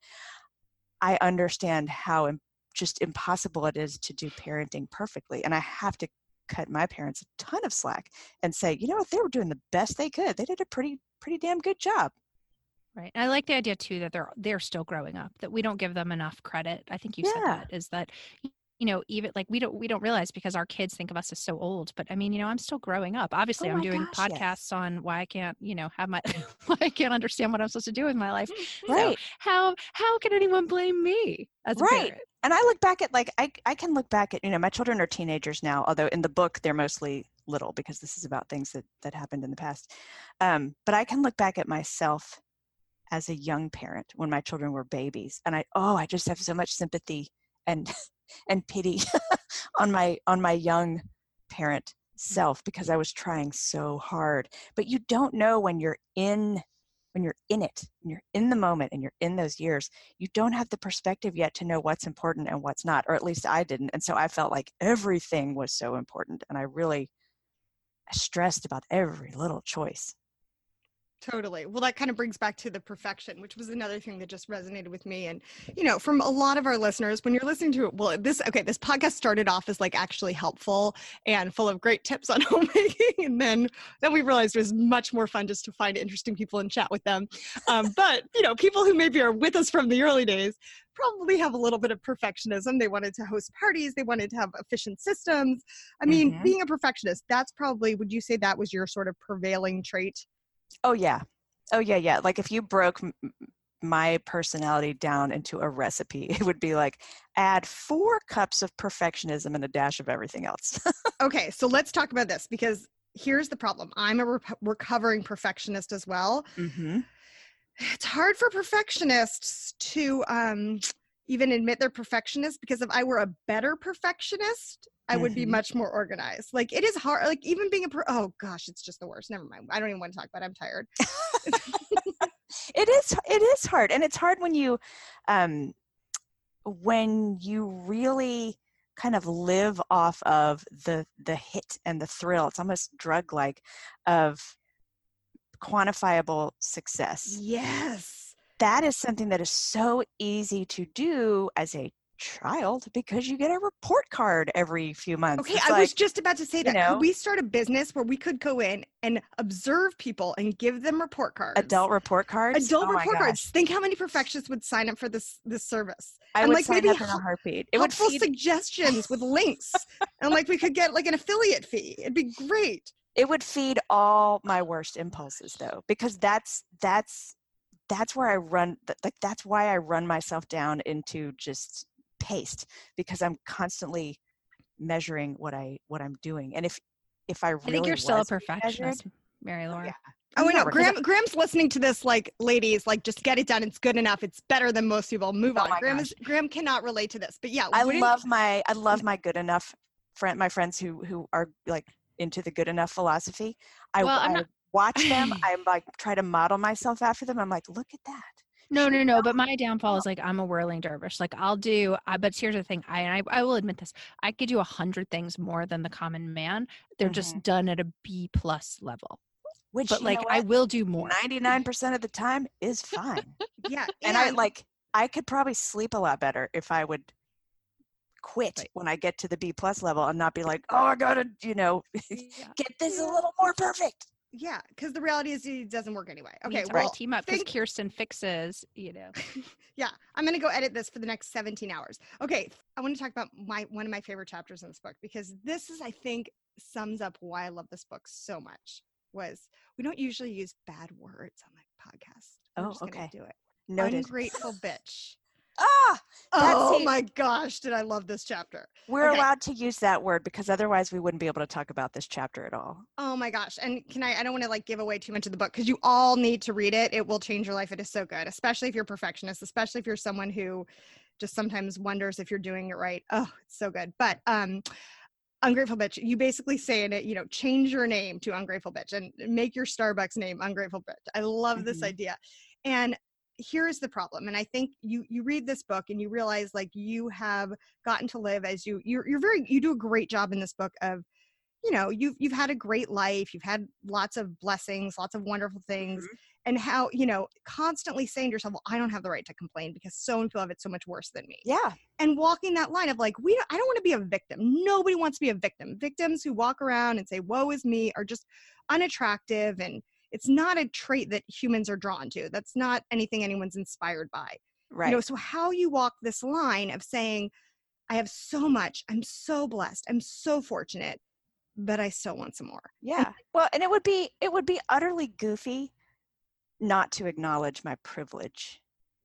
I understand how im- just impossible it is to do parenting perfectly. And I have to cut my parents a ton of slack and say, you know what, they were doing the best they could. They did a pretty, pretty damn good job. Right. I like the idea too that they're they're still growing up, that we don't give them enough credit. I think you said Yeah. that, is that, you know, even like we don't we don't realize because our kids think of us as so old. But I mean, you know, I'm still growing up. Obviously, Oh I'm my doing gosh, podcasts yes. on why I can't, you know, have my why I can't understand what I'm supposed to do with my life. So Right. how how can anyone blame me as a Right. parent? And I look back at like, I, I can look back at, you know, my children are teenagers now, although in the book, they're mostly little because this is about things that, that happened in the past. Um, but I can look back at myself as a young parent when my children were babies. And I, oh, I just have so much sympathy and, and pity on my, on my young parent self because I was trying so hard. But you don't know when you're in when you're in it, when you're in the moment and you're in those years, you don't have the perspective yet to know what's important and what's not, or at least I didn't. And so I felt like everything was so important. And I really stressed about every little choice. Totally. Well, that kind of brings back to the perfection, which was another thing that just resonated with me. And, you know, from a lot of our listeners, when you're listening to it, well, this, okay, this podcast started off as like actually helpful and full of great tips on homemaking. And then, then we realized it was much more fun just to find interesting people and chat with them. Um, but, you know, people who maybe are with us from the early days probably have a little bit of perfectionism. They wanted to host parties. They wanted to have efficient systems. I mean, Mhm. being a perfectionist, that's probably, would you say that was your sort of prevailing trait? Oh, yeah. Oh, yeah, yeah. Like if you broke m- my personality down into a recipe, it would be like add four cups of perfectionism and a dash of everything else. Okay, so let's talk about this because here's the problem. I'm a re- recovering perfectionist as well. Mm-hmm. It's hard for perfectionists to um, even admit they're perfectionists, because if I were a better perfectionist, I would be Mhm. much more organized. Like, it is hard. Like, even being a per- oh gosh, it's just the worst. Never mind. I don't even want to talk about it. I'm tired. It is it is hard, and it's hard when you um when you really kind of live off of the the hit and the thrill. It's almost drug like of quantifiable success. Yes. That is something that is so easy to do as a child because you get a report card every few months. Okay, It's I like, was just about to say that. you know, Could we start a business where we could go in and observe people and give them report cards? adult report cards. Adult Oh my report gosh. cards. Think how many perfectionists would sign up for this this service. I and would like sign maybe up in a hel- heartbeat. It would helpful feed suggestions with links, and like we could get like an affiliate fee. It'd be great. it would feed all my worst impulses though, because that's that's that's where I run th- like that's why I run myself down into just paste, because I'm constantly measuring what I what I'm doing. And if if I really I think you're still a was being perfectionist, measured, Mary Laura. yeah. Oh, I know. Never, 'cause Graham, Graham's listening to this, like, ladies, like, just get it done. It's good enough. It's better than most people. Move Oh on. my Graham gosh. is Graham cannot relate to this, but yeah, I wouldn't- love my I love my good enough friend my friends who who are like into the good enough philosophy. I, Well, I'm I not- watch them. I'm like try to model myself after them. I'm like, look at that. No, She no, no. But my downfall is like I'm a whirling dervish. Like I'll do. I, but here's the thing. I, I I will admit this. I could do a hundred things more than the common man. They're just done at a B plus level. Which, But you like know I what? will do more. ninety-nine percent of the time is fine. yeah. and I like I could probably sleep a lot better if I would quit Right. when I get to the B plus level and not be like, oh, I gotta, you know, get this a little more perfect. Yeah, because the reality is it doesn't work anyway. We Okay, need to well, team up because think- Kirsten fixes. You know. yeah, I'm gonna go edit this for the next seventeen hours. Okay, I want to talk about my one of my favorite chapters in this book, because this is, I think, sums up why I love this book so much. Was we don't usually use bad words on the podcast. We're Oh, just gonna okay. do it. Noted. Ungrateful bitch. Ah, That's Oh it. my gosh, did I love this chapter? we're Okay. allowed to use that word because otherwise we wouldn't be able to talk about this chapter at all. Oh my gosh. And can I, I don't want to like give away too much of the book, because you all need to read it. It will change your life. It is so good, especially if you're a perfectionist, especially if you're someone who just sometimes wonders if you're doing it right. Oh, it's so good. But um, Ungrateful Bitch, you basically say in it, you know, change your name to Ungrateful Bitch and make your Starbucks name Ungrateful Bitch. I love this Mhm. idea. And here's the problem. And I think you you read this book and you realize like you have gotten to live as you you're you're very you do a great job in this book of, you know, you've you've had a great life, you've had lots of blessings, lots of wonderful things, and how, you know, constantly saying to yourself, well, I don't have the right to complain because so many people have it so much worse than me. Yeah. And walking that line of like, we don't, I don't want to be a victim. Nobody wants to be a victim. Victims who walk around and say, woe is me, are just unattractive, and it's not a trait that humans are drawn to. That's not anything anyone's inspired by. Right. You know, so how you walk this line of saying, I have so much, I'm so blessed, I'm so fortunate, but I still want some more. Yeah. Well, and it would be it would be utterly goofy not to acknowledge my privilege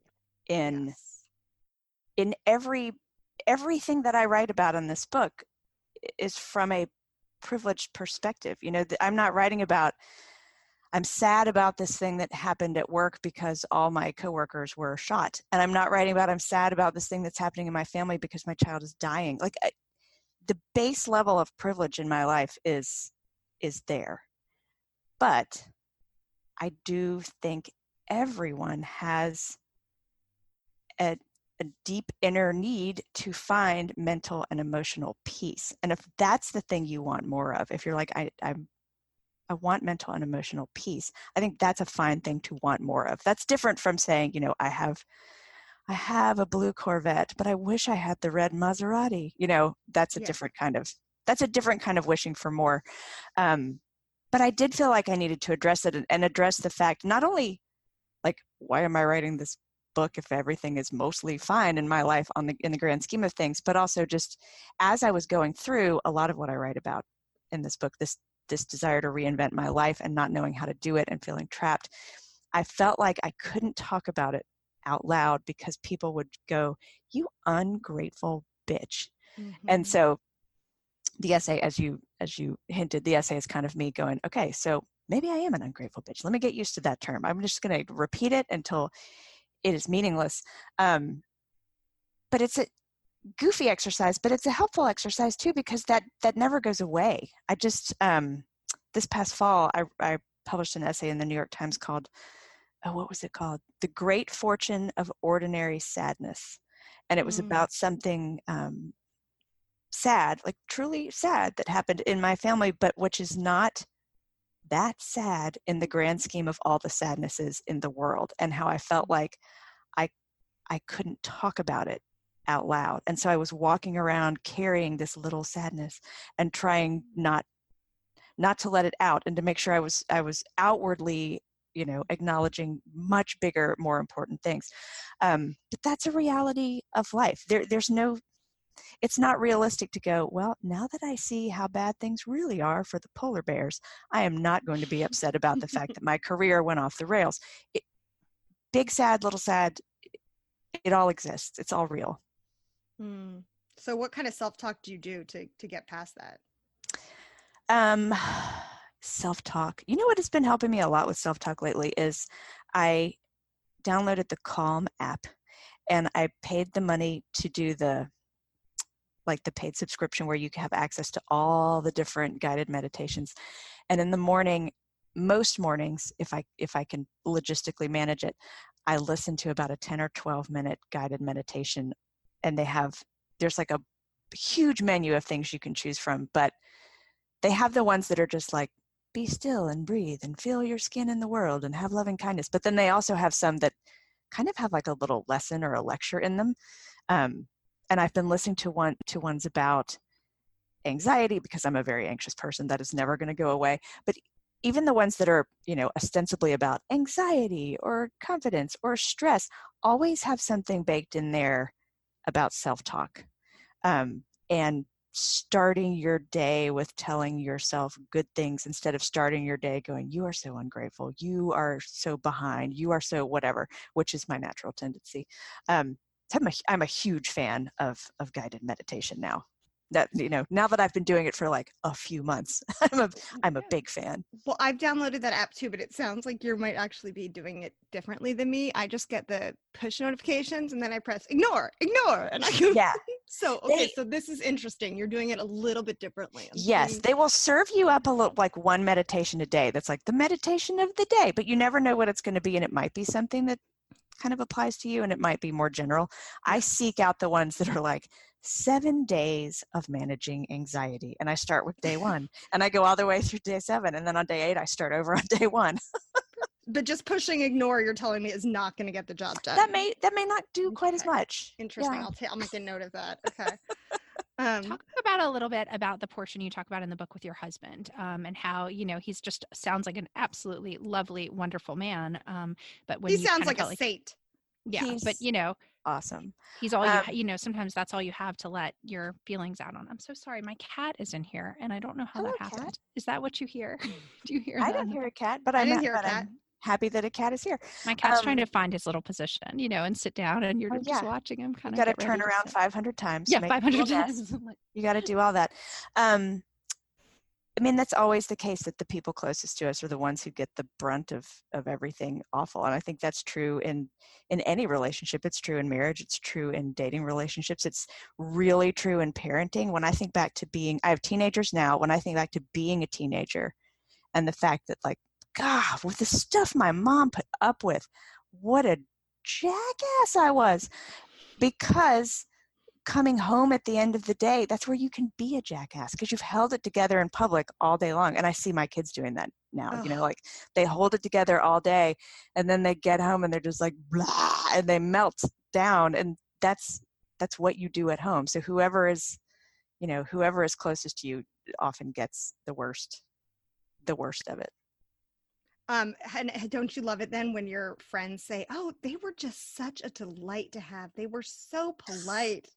in Yes. in every everything that I write about in this book is from a privileged perspective. You know, th- I'm not writing about I'm sad about this thing that happened at work because all my coworkers were shot. And I'm not writing about I'm sad about this thing that's happening in my family because my child is dying. Like I, the base level of privilege in my life is is there. But I do think everyone has a, a deep inner need to find mental and emotional peace. And if that's the thing you want more of, if you're like, I, I'm, I want mental and emotional peace, I think that's a fine thing to want more of. That's different from saying, you know, I have, I have a blue Corvette, but I wish I had the red Maserati. You know, that's a Yeah. different kind of, that's a different kind of wishing for more. Um, but I did feel like I needed to address it and, and address the fact, not only like, why am I writing this book if everything is mostly fine in my life on the in the grand scheme of things, but also just as I was going through a lot of what I write about in this book, this this desire to reinvent my life and not knowing how to do it and feeling trapped, I felt like I couldn't talk about it out loud because people would go, "You ungrateful bitch." And Mhm. so the essay, as you as you hinted, the essay is kind of me going, okay, so maybe I am an ungrateful bitch. Let me get used to that term. I'm just going to repeat it until it is meaningless. Um, but it's a goofy exercise, but it's a helpful exercise too, because that that never goes away. I just, um, this past fall, I, I published an essay in the New York Times called, oh, what was it called? The Great Fortune of Ordinary Sadness. And it was Mm. about something um, sad, like truly sad that happened in my family, but which is not that sad in the grand scheme of all the sadnesses in the world, and how I felt like I I couldn't talk about it out loud. And so I was walking around carrying this little sadness and trying not not to let it out, and to make sure I was I was outwardly, you know, acknowledging much bigger, more important things. Um, but that's a reality of life. There there's no It's not realistic to go, well, now that I see how bad things really are for the polar bears, I am not going to be upset about the fact that my career went off the rails. It, big sad, little sad, it all exists. It's all real. Mm. So what kind of self-talk do you do to, to get past that? Um, self-talk. You know what has been helping me a lot with self-talk lately is I downloaded the Calm app, and I paid the money to do the like the paid subscription where you have access to all the different guided meditations. And in the morning, most mornings, if I if I can logistically manage it, I listen to about a ten or twelve minute guided meditation. And they have, there's like a huge menu of things you can choose from, but they have the ones that are just like, be still and breathe and feel your skin in the world and have loving kindness. But then they also have some that kind of have like a little lesson or a lecture in them. Um, And I've been listening to one to ones about anxiety, because I'm a very anxious person. That is never going to go away. But even the ones that are, you know, ostensibly about anxiety or confidence or stress always have something baked in there about self-talk. Um, and starting your day with telling yourself good things instead of starting your day going, you are so ungrateful, you are so behind, you are so whatever, which is my natural tendency. Um, I'm a, I'm a huge fan of, of guided meditation now. That, you know, now that I've been doing it for like a few months, I'm a, I'm a big fan. Well, I've downloaded that app too, but it sounds like you might actually be doing it differently than me. I just get the push notifications and then I press ignore, ignore. And I go, Yeah. So, okay, They, so this is interesting. You're doing it a little bit differently. I'm yes, seeing- they will serve you up a little, like one meditation a day. That's like the meditation of the day, but you never know what it's going to be. And it might be something that kind of applies to you, and it might be more general. I seek out the ones that are like seven days of managing anxiety, and I start with day one and I go all the way through day seven, and then on day eight I start over on day one. But just pushing ignore, you're telling me, is not going to get the job done. that may that may not do quite as Okay. much. Interesting. Yeah. I'll take. I'll make a note of that. Okay. Um, Talk about a little bit about the portion you talk about in the book with your husband, um, and how, you know, he's just sounds like an absolutely lovely, wonderful man. Um, but when he you sounds kind of like a felt like, saint. yeah, He's but you know, Awesome. he's all you, Um, ha- you know, sometimes that's all you have to let your feelings out on. I'm so sorry. My cat is in here and I don't know how Hello, that happened. cat. Is that what you hear? Do you hear I that? didn't hear a cat, but I I'm, didn't ha- hear a but cat. I'm happy that a cat is here. My cat's trying Um, to find his little position, you know, and sit down, and you're Oh, just yeah. watching him You kind of got to get ready turn to around sit. five hundred times. Yeah, make a five hundred little nest. times. I'm like, You got to do all that. Um, I mean, that's always the case, that the people closest to us are the ones who get the brunt of of everything awful. And I think that's true in in any relationship. It's true in marriage. It's true in dating relationships. It's really true in parenting. When I think back to being, I have teenagers now. When I think back to being a teenager, and the fact that, like, God, with the stuff my mom put up with, what a jackass I was. Because coming home at the end of the day, that's where you can be a jackass, because you've held it together in public all day long. And I see my kids doing that now. Ugh. You know, like they hold it together all day, and then they get home and they're just like blah, and they melt down. And that's that's what you do at home. So whoever is, you know, whoever is closest to you often gets the worst, the worst of it. Um, and and don't you love it then when your friends say, "Oh, they were just such a delight to have. They were so polite."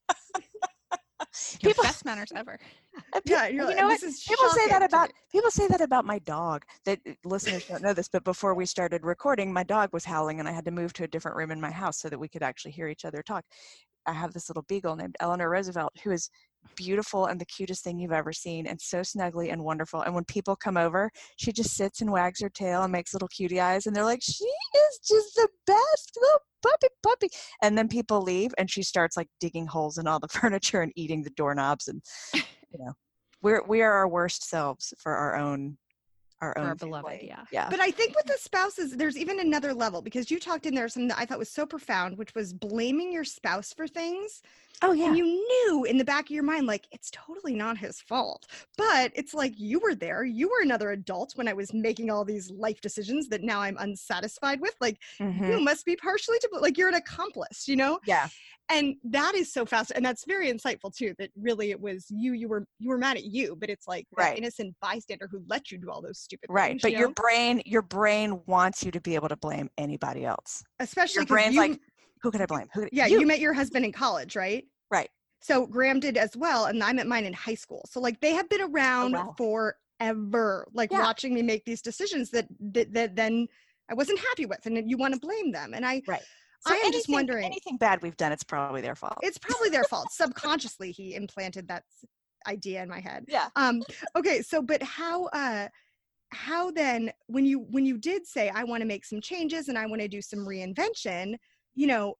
your People- best manners ever. Uh, pe- Yeah, you're you like, know what? this is People say shocking that to about me. people say that about my dog. That listeners don't know this, but before we started recording, my dog was howling, and I had to move to a different room in my house so that we could actually hear each other talk. I have this little beagle named Eleanor Roosevelt, who is beautiful and the cutest thing you've ever seen, and so snuggly and wonderful. And when people come over, she just sits and wags her tail and makes little cutie eyes, and they're like, she is just the best little puppy puppy. And then people leave, and she starts like digging holes in all the furniture and eating the doorknobs. And you know, we're we are our worst selves for our own our For own our beloved, family. yeah. Yeah. But I think with the spouses, there's even another level, because you talked in there something that I thought was so profound, which was blaming your spouse for things. Oh yeah. And you knew in the back of your mind, like, it's totally not his fault. But it's like, you were there. You were another adult when I was making all these life decisions that now I'm unsatisfied with. Like, Mhm. you must be partially to, bl- like, you're an accomplice, you know? Yeah. And that is so fast. And that's very insightful too, that really it was you, you were, you were mad at you, but it's like that Right. innocent bystander who let you do all those stupid Right. things. But you your know? brain, your brain wants you to be able to blame anybody else. Especially Your 'cause brain's you, like, who could I blame? Who could, yeah, you. you met your husband in college, right? Right. So Graham did as well, and I met mine in high school. So like they have been around wow. forever, like Yeah. watching me make these decisions that, that that then I wasn't happy with, and then you want to blame them. And I, Right. So I am just anything- wondering, anything bad we've done, it's probably their fault. it's probably their fault. Subconsciously, he implanted that s- idea in my head. Yeah. Um. Okay. So, but how? Uh. How then, when you when you did say I want to make some changes and I want to do some reinvention, you know,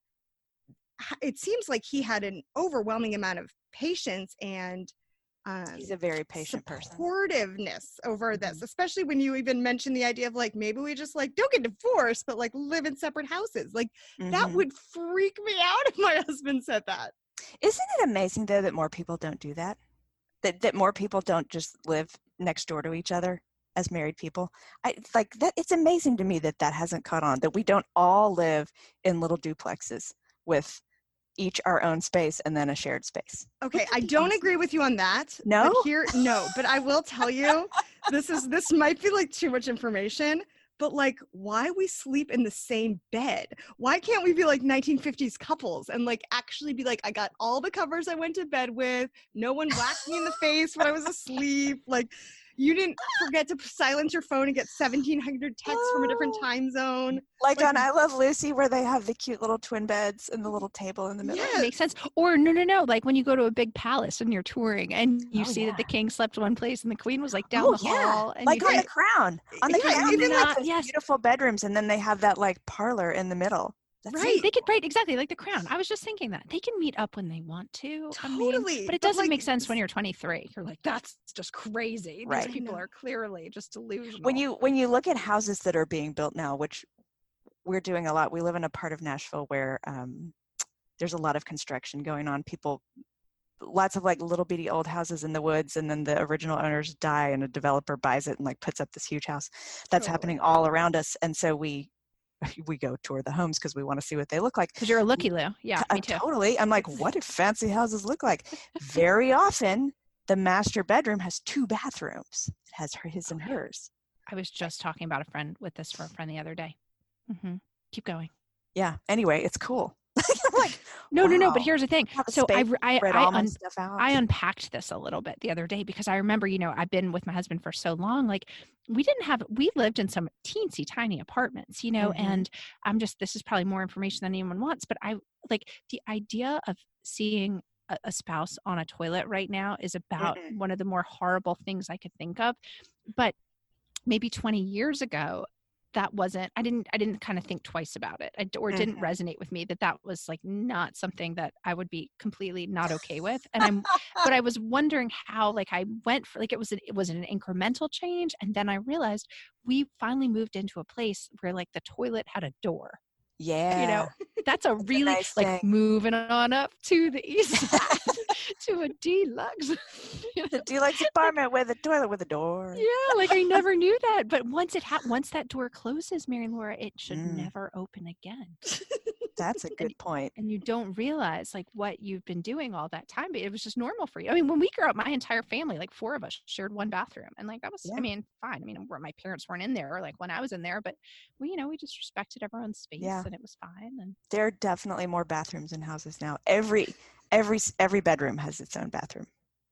h- it seems like he had an overwhelming amount of patience and um, He's a very patient person. supportiveness over Mm-hmm. this, especially when you even mentioned the idea of like, maybe we just like don't get divorced, but like live in separate houses. Like that Mhm. would freak me out if my husband said that. Isn't it amazing though that more people don't do that? That that more people don't just live next door to each other as married people. I like that. It's amazing to me that that hasn't caught on. That we don't all live in little duplexes with each our own space and then a shared space. Okay, Wouldn't I that be don't awesome? agree with you on that. No? But here, no, but I will tell you, this is this might be like too much information, but like why we sleep in the same bed? Why can't we be like nineteen fifties couples and like actually be like, I got all the covers I went to bed with, no one whacked me in the face when I was asleep, like you didn't forget to silence your phone and get seventeen hundred texts from a different time zone. Like, Like- on I Love Lucy, where they have the cute little twin beds and the little table in the middle. Yeah. Makes sense. Or no, no, no. Like when you go to a big palace and you're touring and you Oh, see that the yeah. king slept one place and the queen was like down Oh the yeah, hall. And like you on think, the Crown. On the Yeah, Crown, even they have like- those yes. beautiful bedrooms, and then they have that like parlor in the middle. That's Right. it. they could, right, exactly, like the Crown. I was just thinking that. They can meet up when they want to. I mean, Totally, but it but, doesn't like, make sense when s- you're twenty-three. You're like, that's just crazy. Right. These people I know. are clearly just delusional. When you when you look at houses that are being built now, which we're doing a lot. We live in a part of Nashville where um, there's a lot of construction going on. People, lots of like little bitty old houses in the woods, and then the original owners die, and a developer buys it and like puts up this huge house. That's Totally. happening all around us, and so we we go tour the homes because we want to see what they look like. Because you're a looky Lou. Yeah, Uh, me too. Totally. I'm like, what do fancy houses look like? Very often, the master bedroom has two bathrooms. It has her, his and hers. I was just talking about a friend with this for a friend the other day. hmm Keep going. Yeah. Anyway, it's cool. I'm like, No, no, no. But wow. here's the thing. Have a So I, space re- I, spread I, all my un- stuff out. I unpacked this a little bit the other day because I remember, you know, I've been with my husband for so long. Like we didn't have, we lived in some teensy tiny apartments, you know, Mhm. and I'm just, this is probably more information than anyone wants, but I like the idea of seeing a, a spouse on a toilet right now is about Mm-mm. one of the more horrible things I could think of. But maybe twenty years ago, that wasn't, I didn't, I didn't kind of think twice about it, I, or it didn't Mhm. resonate with me that that was like not something that I would be completely not okay with. And I'm, but I was wondering how, like I went for, like, it was, an, it was an incremental change. And then I realized we finally moved into a place where like the toilet had a door, yeah. you know, that's a really nice like thing. moving on up to the east side to a deluxe. you the know? deluxe apartment with a toilet with a door. Yeah, like I never knew that. But once it ha- once that door closes, Mary Laura, it should Mm. never open again. That's a good point. And you don't realize like what you've been doing all that time. But it was just normal for you. I mean, when we grew up, my entire family, like four of us, shared one bathroom, and like that was, Yeah. I mean, fine. I mean, where my parents weren't in there, or like when I was in there, but we, you know, we just respected everyone's space, Yeah. and it was fine. And There are definitely more bathrooms in houses now. Every every s- every bedroom has its own bathroom.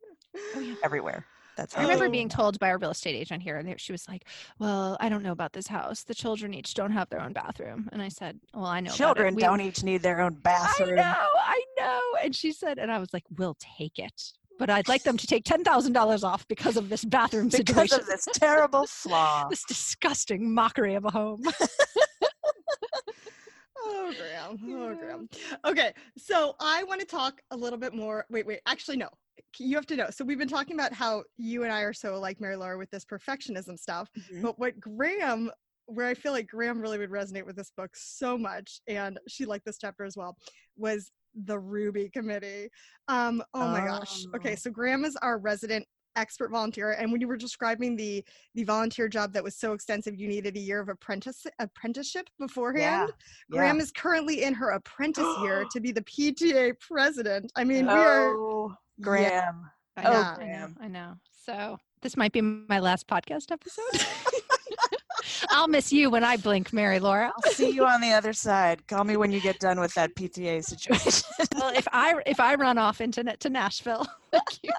oh yeah. Everywhere. That's I how remember Oh. being told by a real estate agent here, and she was like, "Well, I don't know about this house. The children each don't have their own bathroom." And I said, "Well, I know. about it. children We- don't each need their own I bathroom. know, I know." And she said, and I was like, "We'll take it. but I'd like them to take ten thousand dollars off because of this bathroom Because situation. of this terrible flaw. This disgusting mockery of a home. Oh, Graham. Oh, Graham. Okay, so I want to talk a little bit more. Wait, wait. Actually, no. You have to know. So we've been talking about how you and I are so like Mary Laura with this perfectionism stuff. Mhm. But what Graham, where I feel like Graham really would resonate with this book so much, and she liked this chapter as well, was the Ruby Committee. Um, oh my gosh. Okay, Oh. so Graham is our resident expert volunteer, and when you were describing the the volunteer job that was so extensive you needed a year of apprentice apprenticeship beforehand, Yeah. Graham is currently in her apprentice year to be the P T A president. I mean, we are Oh, Graham. I Oh, know, Yeah. I know, Graham. I know. So this might be my last podcast episode. I'll miss you when I blink, Mary Laura. I'll see you on the other side. Call me when you get done with that P T A situation. Well, if I if I run off into to Nashville, you-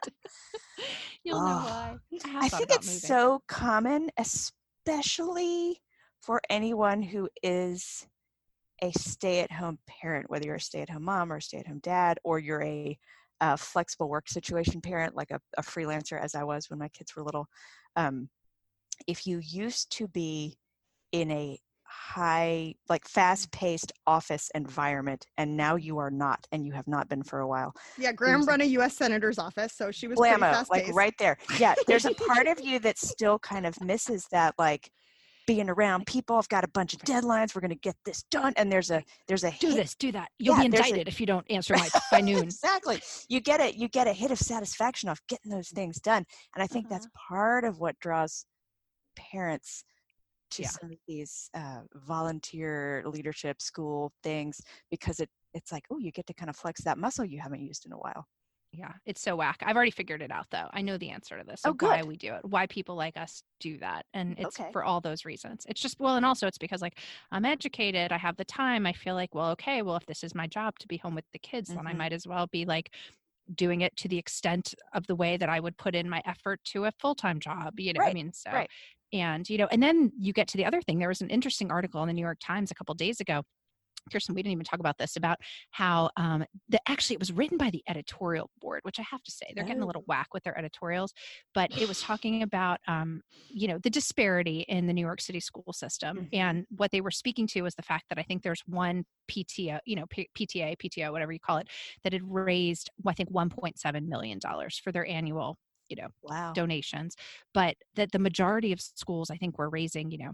you'll know Oh, why. I, have I thought think about it's moving. so common, especially for anyone who is a stay-at-home parent, whether you're a stay-at-home mom or a stay-at-home dad, or you're a, uh flexible work situation parent, like a, a freelancer, as I was when my kids were little. Um, if you used to be in a high, like fast-paced office environment, and now you are not, and you have not been for a while, yeah. Graham There's- run a U S senator's office, so she was pretty blammo, fast like paced. right there. Yeah, there's a part of you that still kind of misses that, like being around people. I've got a bunch of deadlines. We're going to get this done, and there's a there's a Do hit- this, do that. You'll Yeah, be there's a- indicted if you don't answer my by noon. Exactly. You get it. You get a hit of satisfaction off getting those things done, and I think Uh-huh. that's part of what draws parents to Yeah. some of these uh, volunteer leadership school things, because it it's like, oh, you get to kind of flex that muscle you haven't used in a while. Yeah, it's so whack. I've already figured it out though. I know the answer to this. Oh, Of why good. we do it, why people like us do that. And it's Okay. for all those reasons. It's just, well, and also it's because like I'm educated, I have the time. I feel like, well, okay, well, if this is my job to be home with the kids, then I Mhm. might as well be like doing it to the extent of the way that I would put in my effort to a full-time job. You know, I Right, mean, so right. and you know, and then you get to the other thing. There was an interesting article in the New York Times a couple days ago. Kirsten, we didn't even talk about this, about how um, the, actually it was written by the editorial board, which I have to say, they're getting a little whack with their editorials, but it was talking about, um, you know, the disparity in the New York City school system. Mhm. And what they were speaking to was the fact that I think there's one P T O, you know, P- PTA, P T O, whatever you call it, that had raised, I think, one point seven million dollars for their annual, you know, Wow. donations, but that the majority of schools, I think, were raising, you know,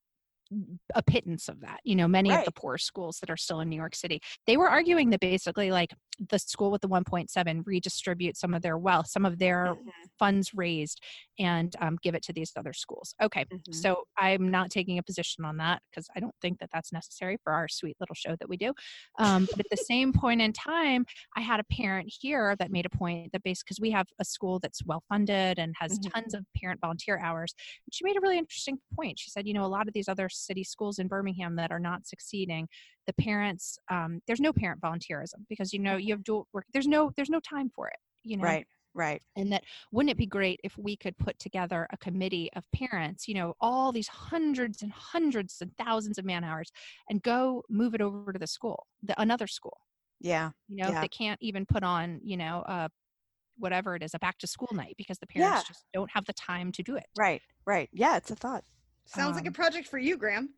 a pittance of that. You know, many of Right. the poor schools that are still in New York City, they were arguing that basically like the school with the one point seven redistribute some of their wealth, some of their Mhm. funds raised, and um, give it to these other schools. Okay. Mhm. So I'm not taking a position on that because I don't think that that's necessary for our sweet little show that we do. Um, but at the same point in time, I had a parent here that made a point that based because we have a school that's well funded and has Mhm. tons of parent volunteer hours. And she made a really interesting point. She said, you know, a lot of these other city schools in Birmingham that are not succeeding, the parents, um, there's no parent volunteerism because, you know, you have dual work. There's no, there's no time for it, you know? Right. Right. And that wouldn't it be great if we could put together a committee of parents, you know, all these hundreds and hundreds and thousands of man hours, and go move it over to the school, the another school, Yeah. you know, Yeah. if they can't even put on, you know, uh, whatever it is, a back to school night because the parents Yeah. just don't have the time to do it. Right. Right. Yeah. It's a thought. Sounds like a Um, project for you, Graham.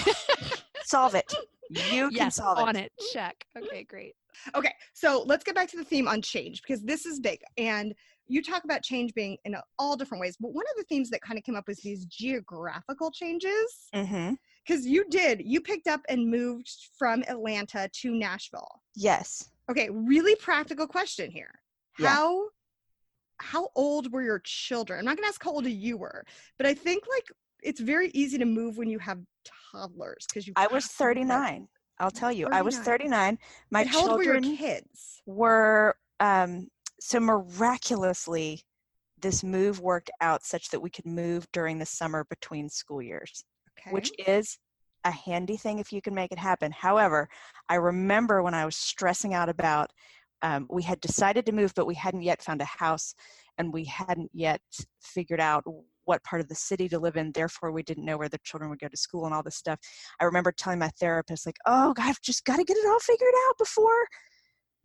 Solve it. You can yes, solve on it. it. Check. Okay, great. Okay, so let's get back to the theme on change because this is big. And you talk about change being in all different ways. But one of the themes that kind of came up was these geographical changes. Mm-hmm. Because you did, you picked up and moved from Atlanta to Nashville. Yes. Okay, really practical question here. Yeah. How how old were your children? I'm not gonna ask how old you were, but I think like it's very easy to move when you have toddlers because you I have was to be thirty-nine. I'll tell you, I was thirty-nine. thirty-nine. My And how old were your children kids? were, um, so miraculously, this move worked out such that we could move during the summer between school years, Okay. which is a handy thing if you can make it happen. However, I remember when I was stressing out about, um, we had decided to move, but we hadn't yet found a house and we hadn't yet figured out what part of the city to live in. Therefore, we didn't know where the children would go to school and all this stuff. I remember telling my therapist, like, oh, I've just got to get it all figured out before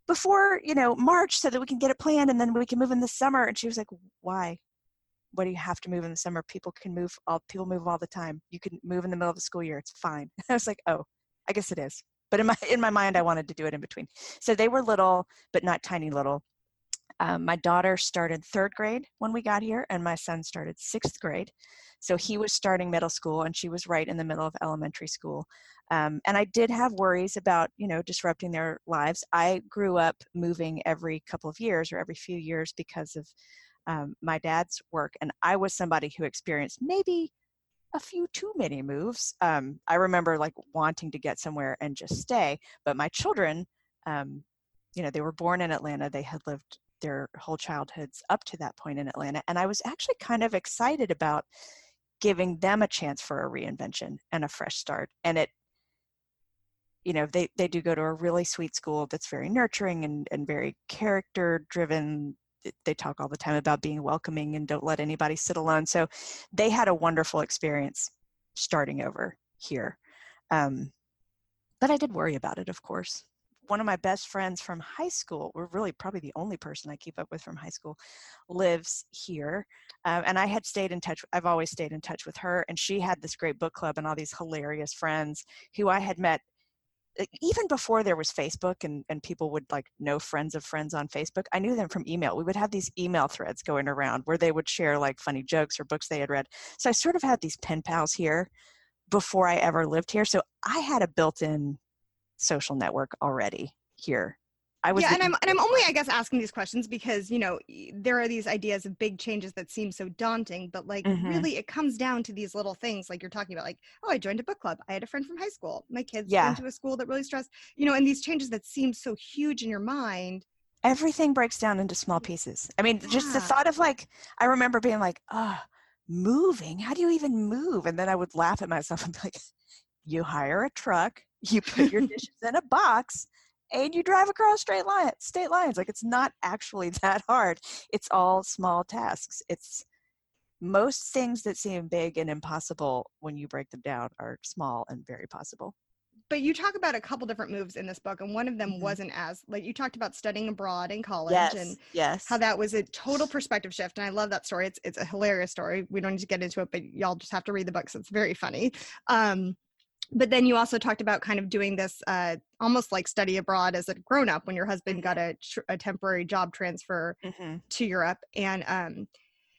before, you know, March so that we can get it planned and then we can move in the summer. And she was like, why? Why do you have to move in the summer? People can move, all people move all the time. You can move in the middle of the school year. It's fine. I was like, oh, I guess it is. But in my, in my mind, I wanted to do it in between. So they were little, but not tiny little. Um, my daughter started third grade when we got here, and my son started sixth grade. So he was starting middle school, and she was right in the middle of elementary school. Um, and I did have worries about, you know, disrupting their lives. I grew up moving every couple of years or every few years because of um, my dad's work. And I was somebody who experienced maybe a few too many moves. Um, I remember like wanting to get somewhere and just stay. But my children, um, you know, they were born in Atlanta. They had lived their whole childhoods up to that point in Atlanta. And I was actually kind of excited about giving them a chance for a reinvention and a fresh start. And it, you know, they, they do go to a really sweet school that's very nurturing and, and very character driven. They talk all the time about being welcoming and don't let anybody sit alone. So they had a wonderful experience starting over here. Um, but I did worry about it, of course. One of my best friends from high school, we're really probably the only person I keep up with from high school, lives here. Um, and I had stayed in touch. I've always stayed in touch with her. And she had this great book club and all these hilarious friends who I had met even before there was Facebook and, and people would like know friends of friends on Facebook. I knew them from email. We would have these email threads going around where they would share like funny jokes or books they had read. So I sort of had these pen pals here before I ever lived here. So I had a built-in social network already here. I was yeah, the and I'm and I'm only, I guess, asking these questions because, you know, there are these ideas of big changes that seem so daunting, but like Mhm. really it comes down to these little things like you're talking about, like, oh, I joined a book club. I had a friend from high school. My kids Yeah. went to a school that really stressed, you know, and these changes that seem so huge in your mind. Everything breaks down into small pieces. I mean, just the Yeah. thought of like, I remember being like, oh, moving, how do you even move? And then I would laugh at myself and be like, you hire a truck, you put your dishes in a box, and you drive across straight line, state lines. Like, it's not actually that hard. It's all small tasks. It's most things that seem big and impossible when you break them down are small and very possible. But you talk about a couple different moves in this book, and one of them Mhm. wasn't as, like, you talked about studying abroad in college Yes, and yes. how that was a total perspective shift. And I love that story. It's it's a hilarious story. We don't need to get into it, but y'all just have to read the book. So it's very funny. Um, but then you also talked about kind of doing this uh, almost like study abroad as a grown up when your husband got a, tr- a temporary job transfer Mhm. to Europe, and um,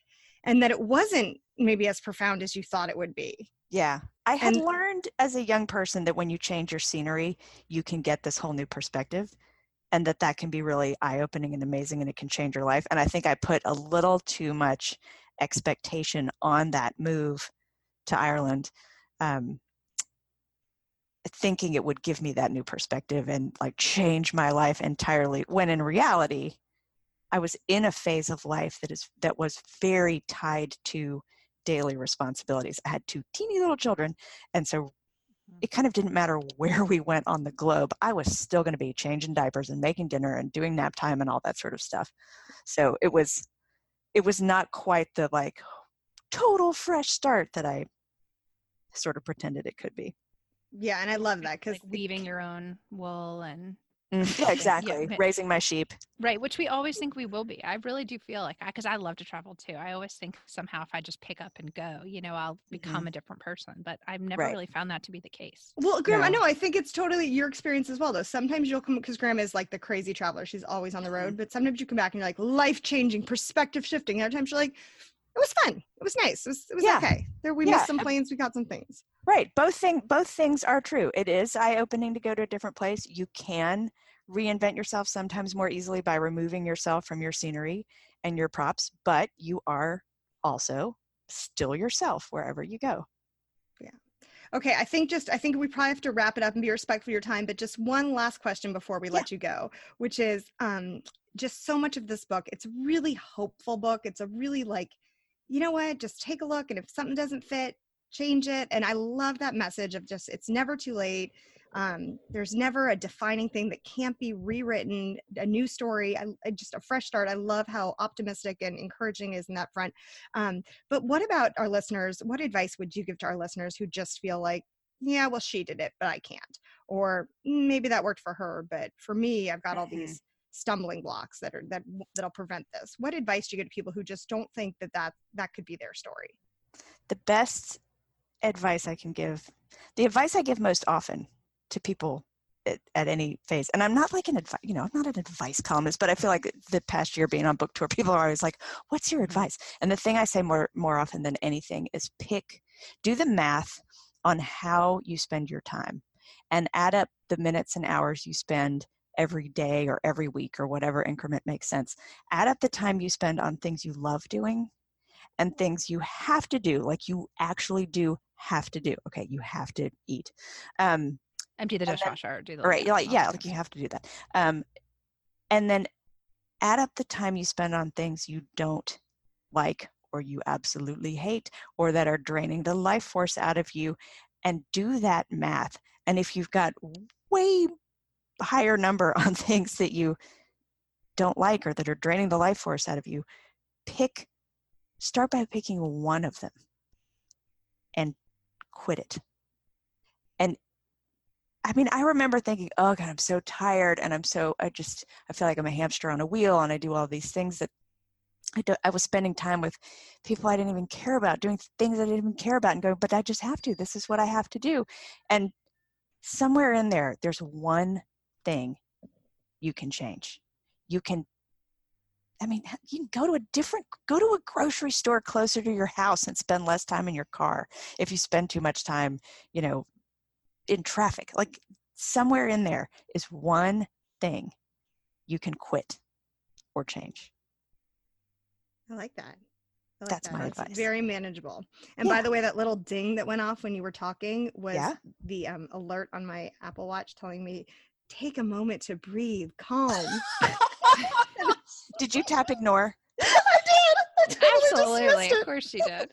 and that it wasn't maybe as profound as you thought it would be. Yeah. I had And- learned as a young person that when you change your scenery, you can get this whole new perspective, and that that can be really eye-opening and amazing, and it can change your life. And I think I put a little too much expectation on that move to Ireland, um, thinking it would give me that new perspective and like change my life entirely, when in reality, I was in a phase of life that is that was very tied to daily responsibilities. I had two teeny little children, and so it kind of didn't matter where we went on the globe. I was still going to be changing diapers and making dinner and doing nap time and all that sort of stuff. So it was it was not quite the like total fresh start that I sort of pretended it could be. Yeah, and I love that because like weaving your own wool and Mm, yeah, exactly. Yeah. Raising my sheep. right, which we always think we will be. I really do feel like, because I, I love to travel too. I always think somehow if I just pick up and go, you know, I'll become a different person. But I've never Right. really found that to be the case. Well, Graham, I No. know. I think it's totally your experience as well, though. Sometimes you'll come, because Graham is like the crazy traveler. She's always on the road. But sometimes you come back and you're like life-changing, perspective shifting. Other times you're like, it was fun. It was nice. It was, it was Yeah. okay. There, we Yeah. missed some planes. We got some things. Right. Both thing both things are true. It is eye-opening to go to a different place. You can reinvent yourself sometimes more easily by removing yourself from your scenery and your props, but you are also still yourself wherever you go. Okay, I think just, I think we probably have to wrap it up and be respectful of your time, but just one last question before we let you go, which is um, just so much of this book, it's a really hopeful book. It's a really like, you know what, just take a look, and if something doesn't fit, change it. And I love that message of just, it's never too late. Um, there's never a defining thing that can't be rewritten, a new story, I, I just a fresh start. I love how optimistic and encouraging is in that front. Um, but what about our listeners? What advice would you give to our listeners who just feel like, yeah, well, she did it, but I can't, or maybe that worked for her, but for me, I've got all Mhm. these stumbling blocks that are that that'll prevent this? What advice do you give to people who just don't think that that, that could be their story? The best advice I can give, the advice I give most often to people at, at any phase, and I'm not like an advice, you know, I'm not an advice columnist, but I feel like the past year being on book tour, people are always like, what's your advice? And the thing I say more, more often than anything is pick, do the math on how you spend your time and add up the minutes and hours you spend every day or every week or whatever increment makes sense. Add up the time you spend on things you love doing and things you have to do, like you actually do have to do. Okay, you have to eat. Um, Empty the dishwasher. Then, do the right, like, yeah, like you have to do that. Um, and then add up the time you spend on things you don't like or you absolutely hate or that are draining the life force out of you, and do that math. And if you've got way higher number on things that you don't like or that are draining the life force out of you, pick, start by picking one of them and quit it. And I mean, I remember thinking, oh God, I'm so tired and I'm so, I just, I feel like I'm a hamster on a wheel and I do all these things that I, do, I was spending time with people I didn't even care about, doing things I didn't even care about and going, but I just have to, this is what I have to do. And somewhere in there, there's one thing you can change. You can, I mean, you can go to a different, go to a grocery store closer to your house and spend less time in your car if you spend too much time, you know, in traffic. Like somewhere in there is one thing you can quit or change. I like that. I like That's that. my It's advice. very manageable. And Yeah. by the way, that little ding that went off when you were talking was Yeah. the um, alert on my Apple Watch telling me, take a moment to breathe, calm. Did you tap ignore? I did. I totally Absolutely. dismissed Of it. course she did.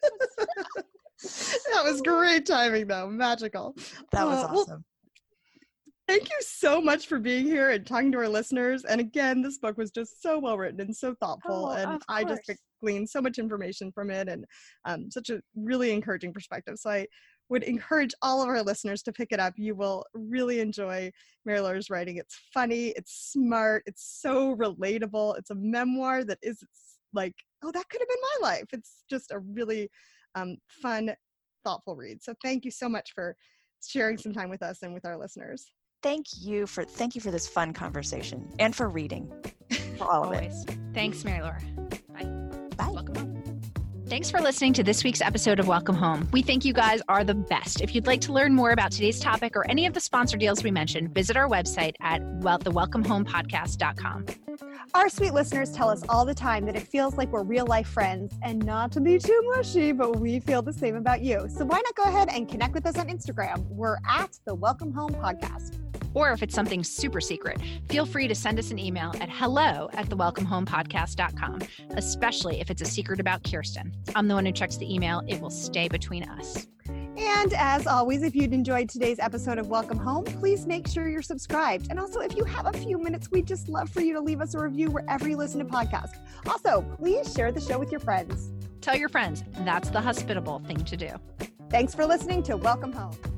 That was great timing, though. Magical. That was Uh, well, awesome. Thank you so much for being here and talking to our listeners. And again, this book was just so well written and so thoughtful. Oh, and of I just course. gleaned so much information from it and um, such a really encouraging perspective. So I would encourage all of our listeners to pick it up. You will really enjoy Mary Laura's writing. It's funny, it's smart, it's so relatable. It's a memoir that is like, oh, that could have been my life. It's just a really um, fun, thoughtful read. So thank you so much for sharing some time with us and with our listeners. Thank you for thank you for this fun conversation and for reading, for all of it. Always. Thanks, Mary Laura. Bye. Bye. Welcome home. Thanks for listening to this week's episode of Welcome Home. We think you guys are the best. If you'd like to learn more about today's topic or any of the sponsor deals we mentioned, visit our website at well, the welcome home podcast dot com. Our sweet listeners tell us all the time that it feels like we're real life friends, and not to be too mushy, but we feel the same about you. So why not go ahead and connect with us on Instagram? We're at the Welcome Home Podcast. Or if it's something super secret, feel free to send us an email at hello at the welcome home podcast dot com, especially if it's a secret about Kirsten. I'm the one who checks the email. It will stay between us. And as always, if you'd enjoyed today's episode of Welcome Home, please make sure you're subscribed. And also, if you have a few minutes, we'd just love for you to leave us a review wherever you listen to podcasts. Also, please share the show with your friends. Tell your friends. That's the hospitable thing to do. Thanks for listening to Welcome Home.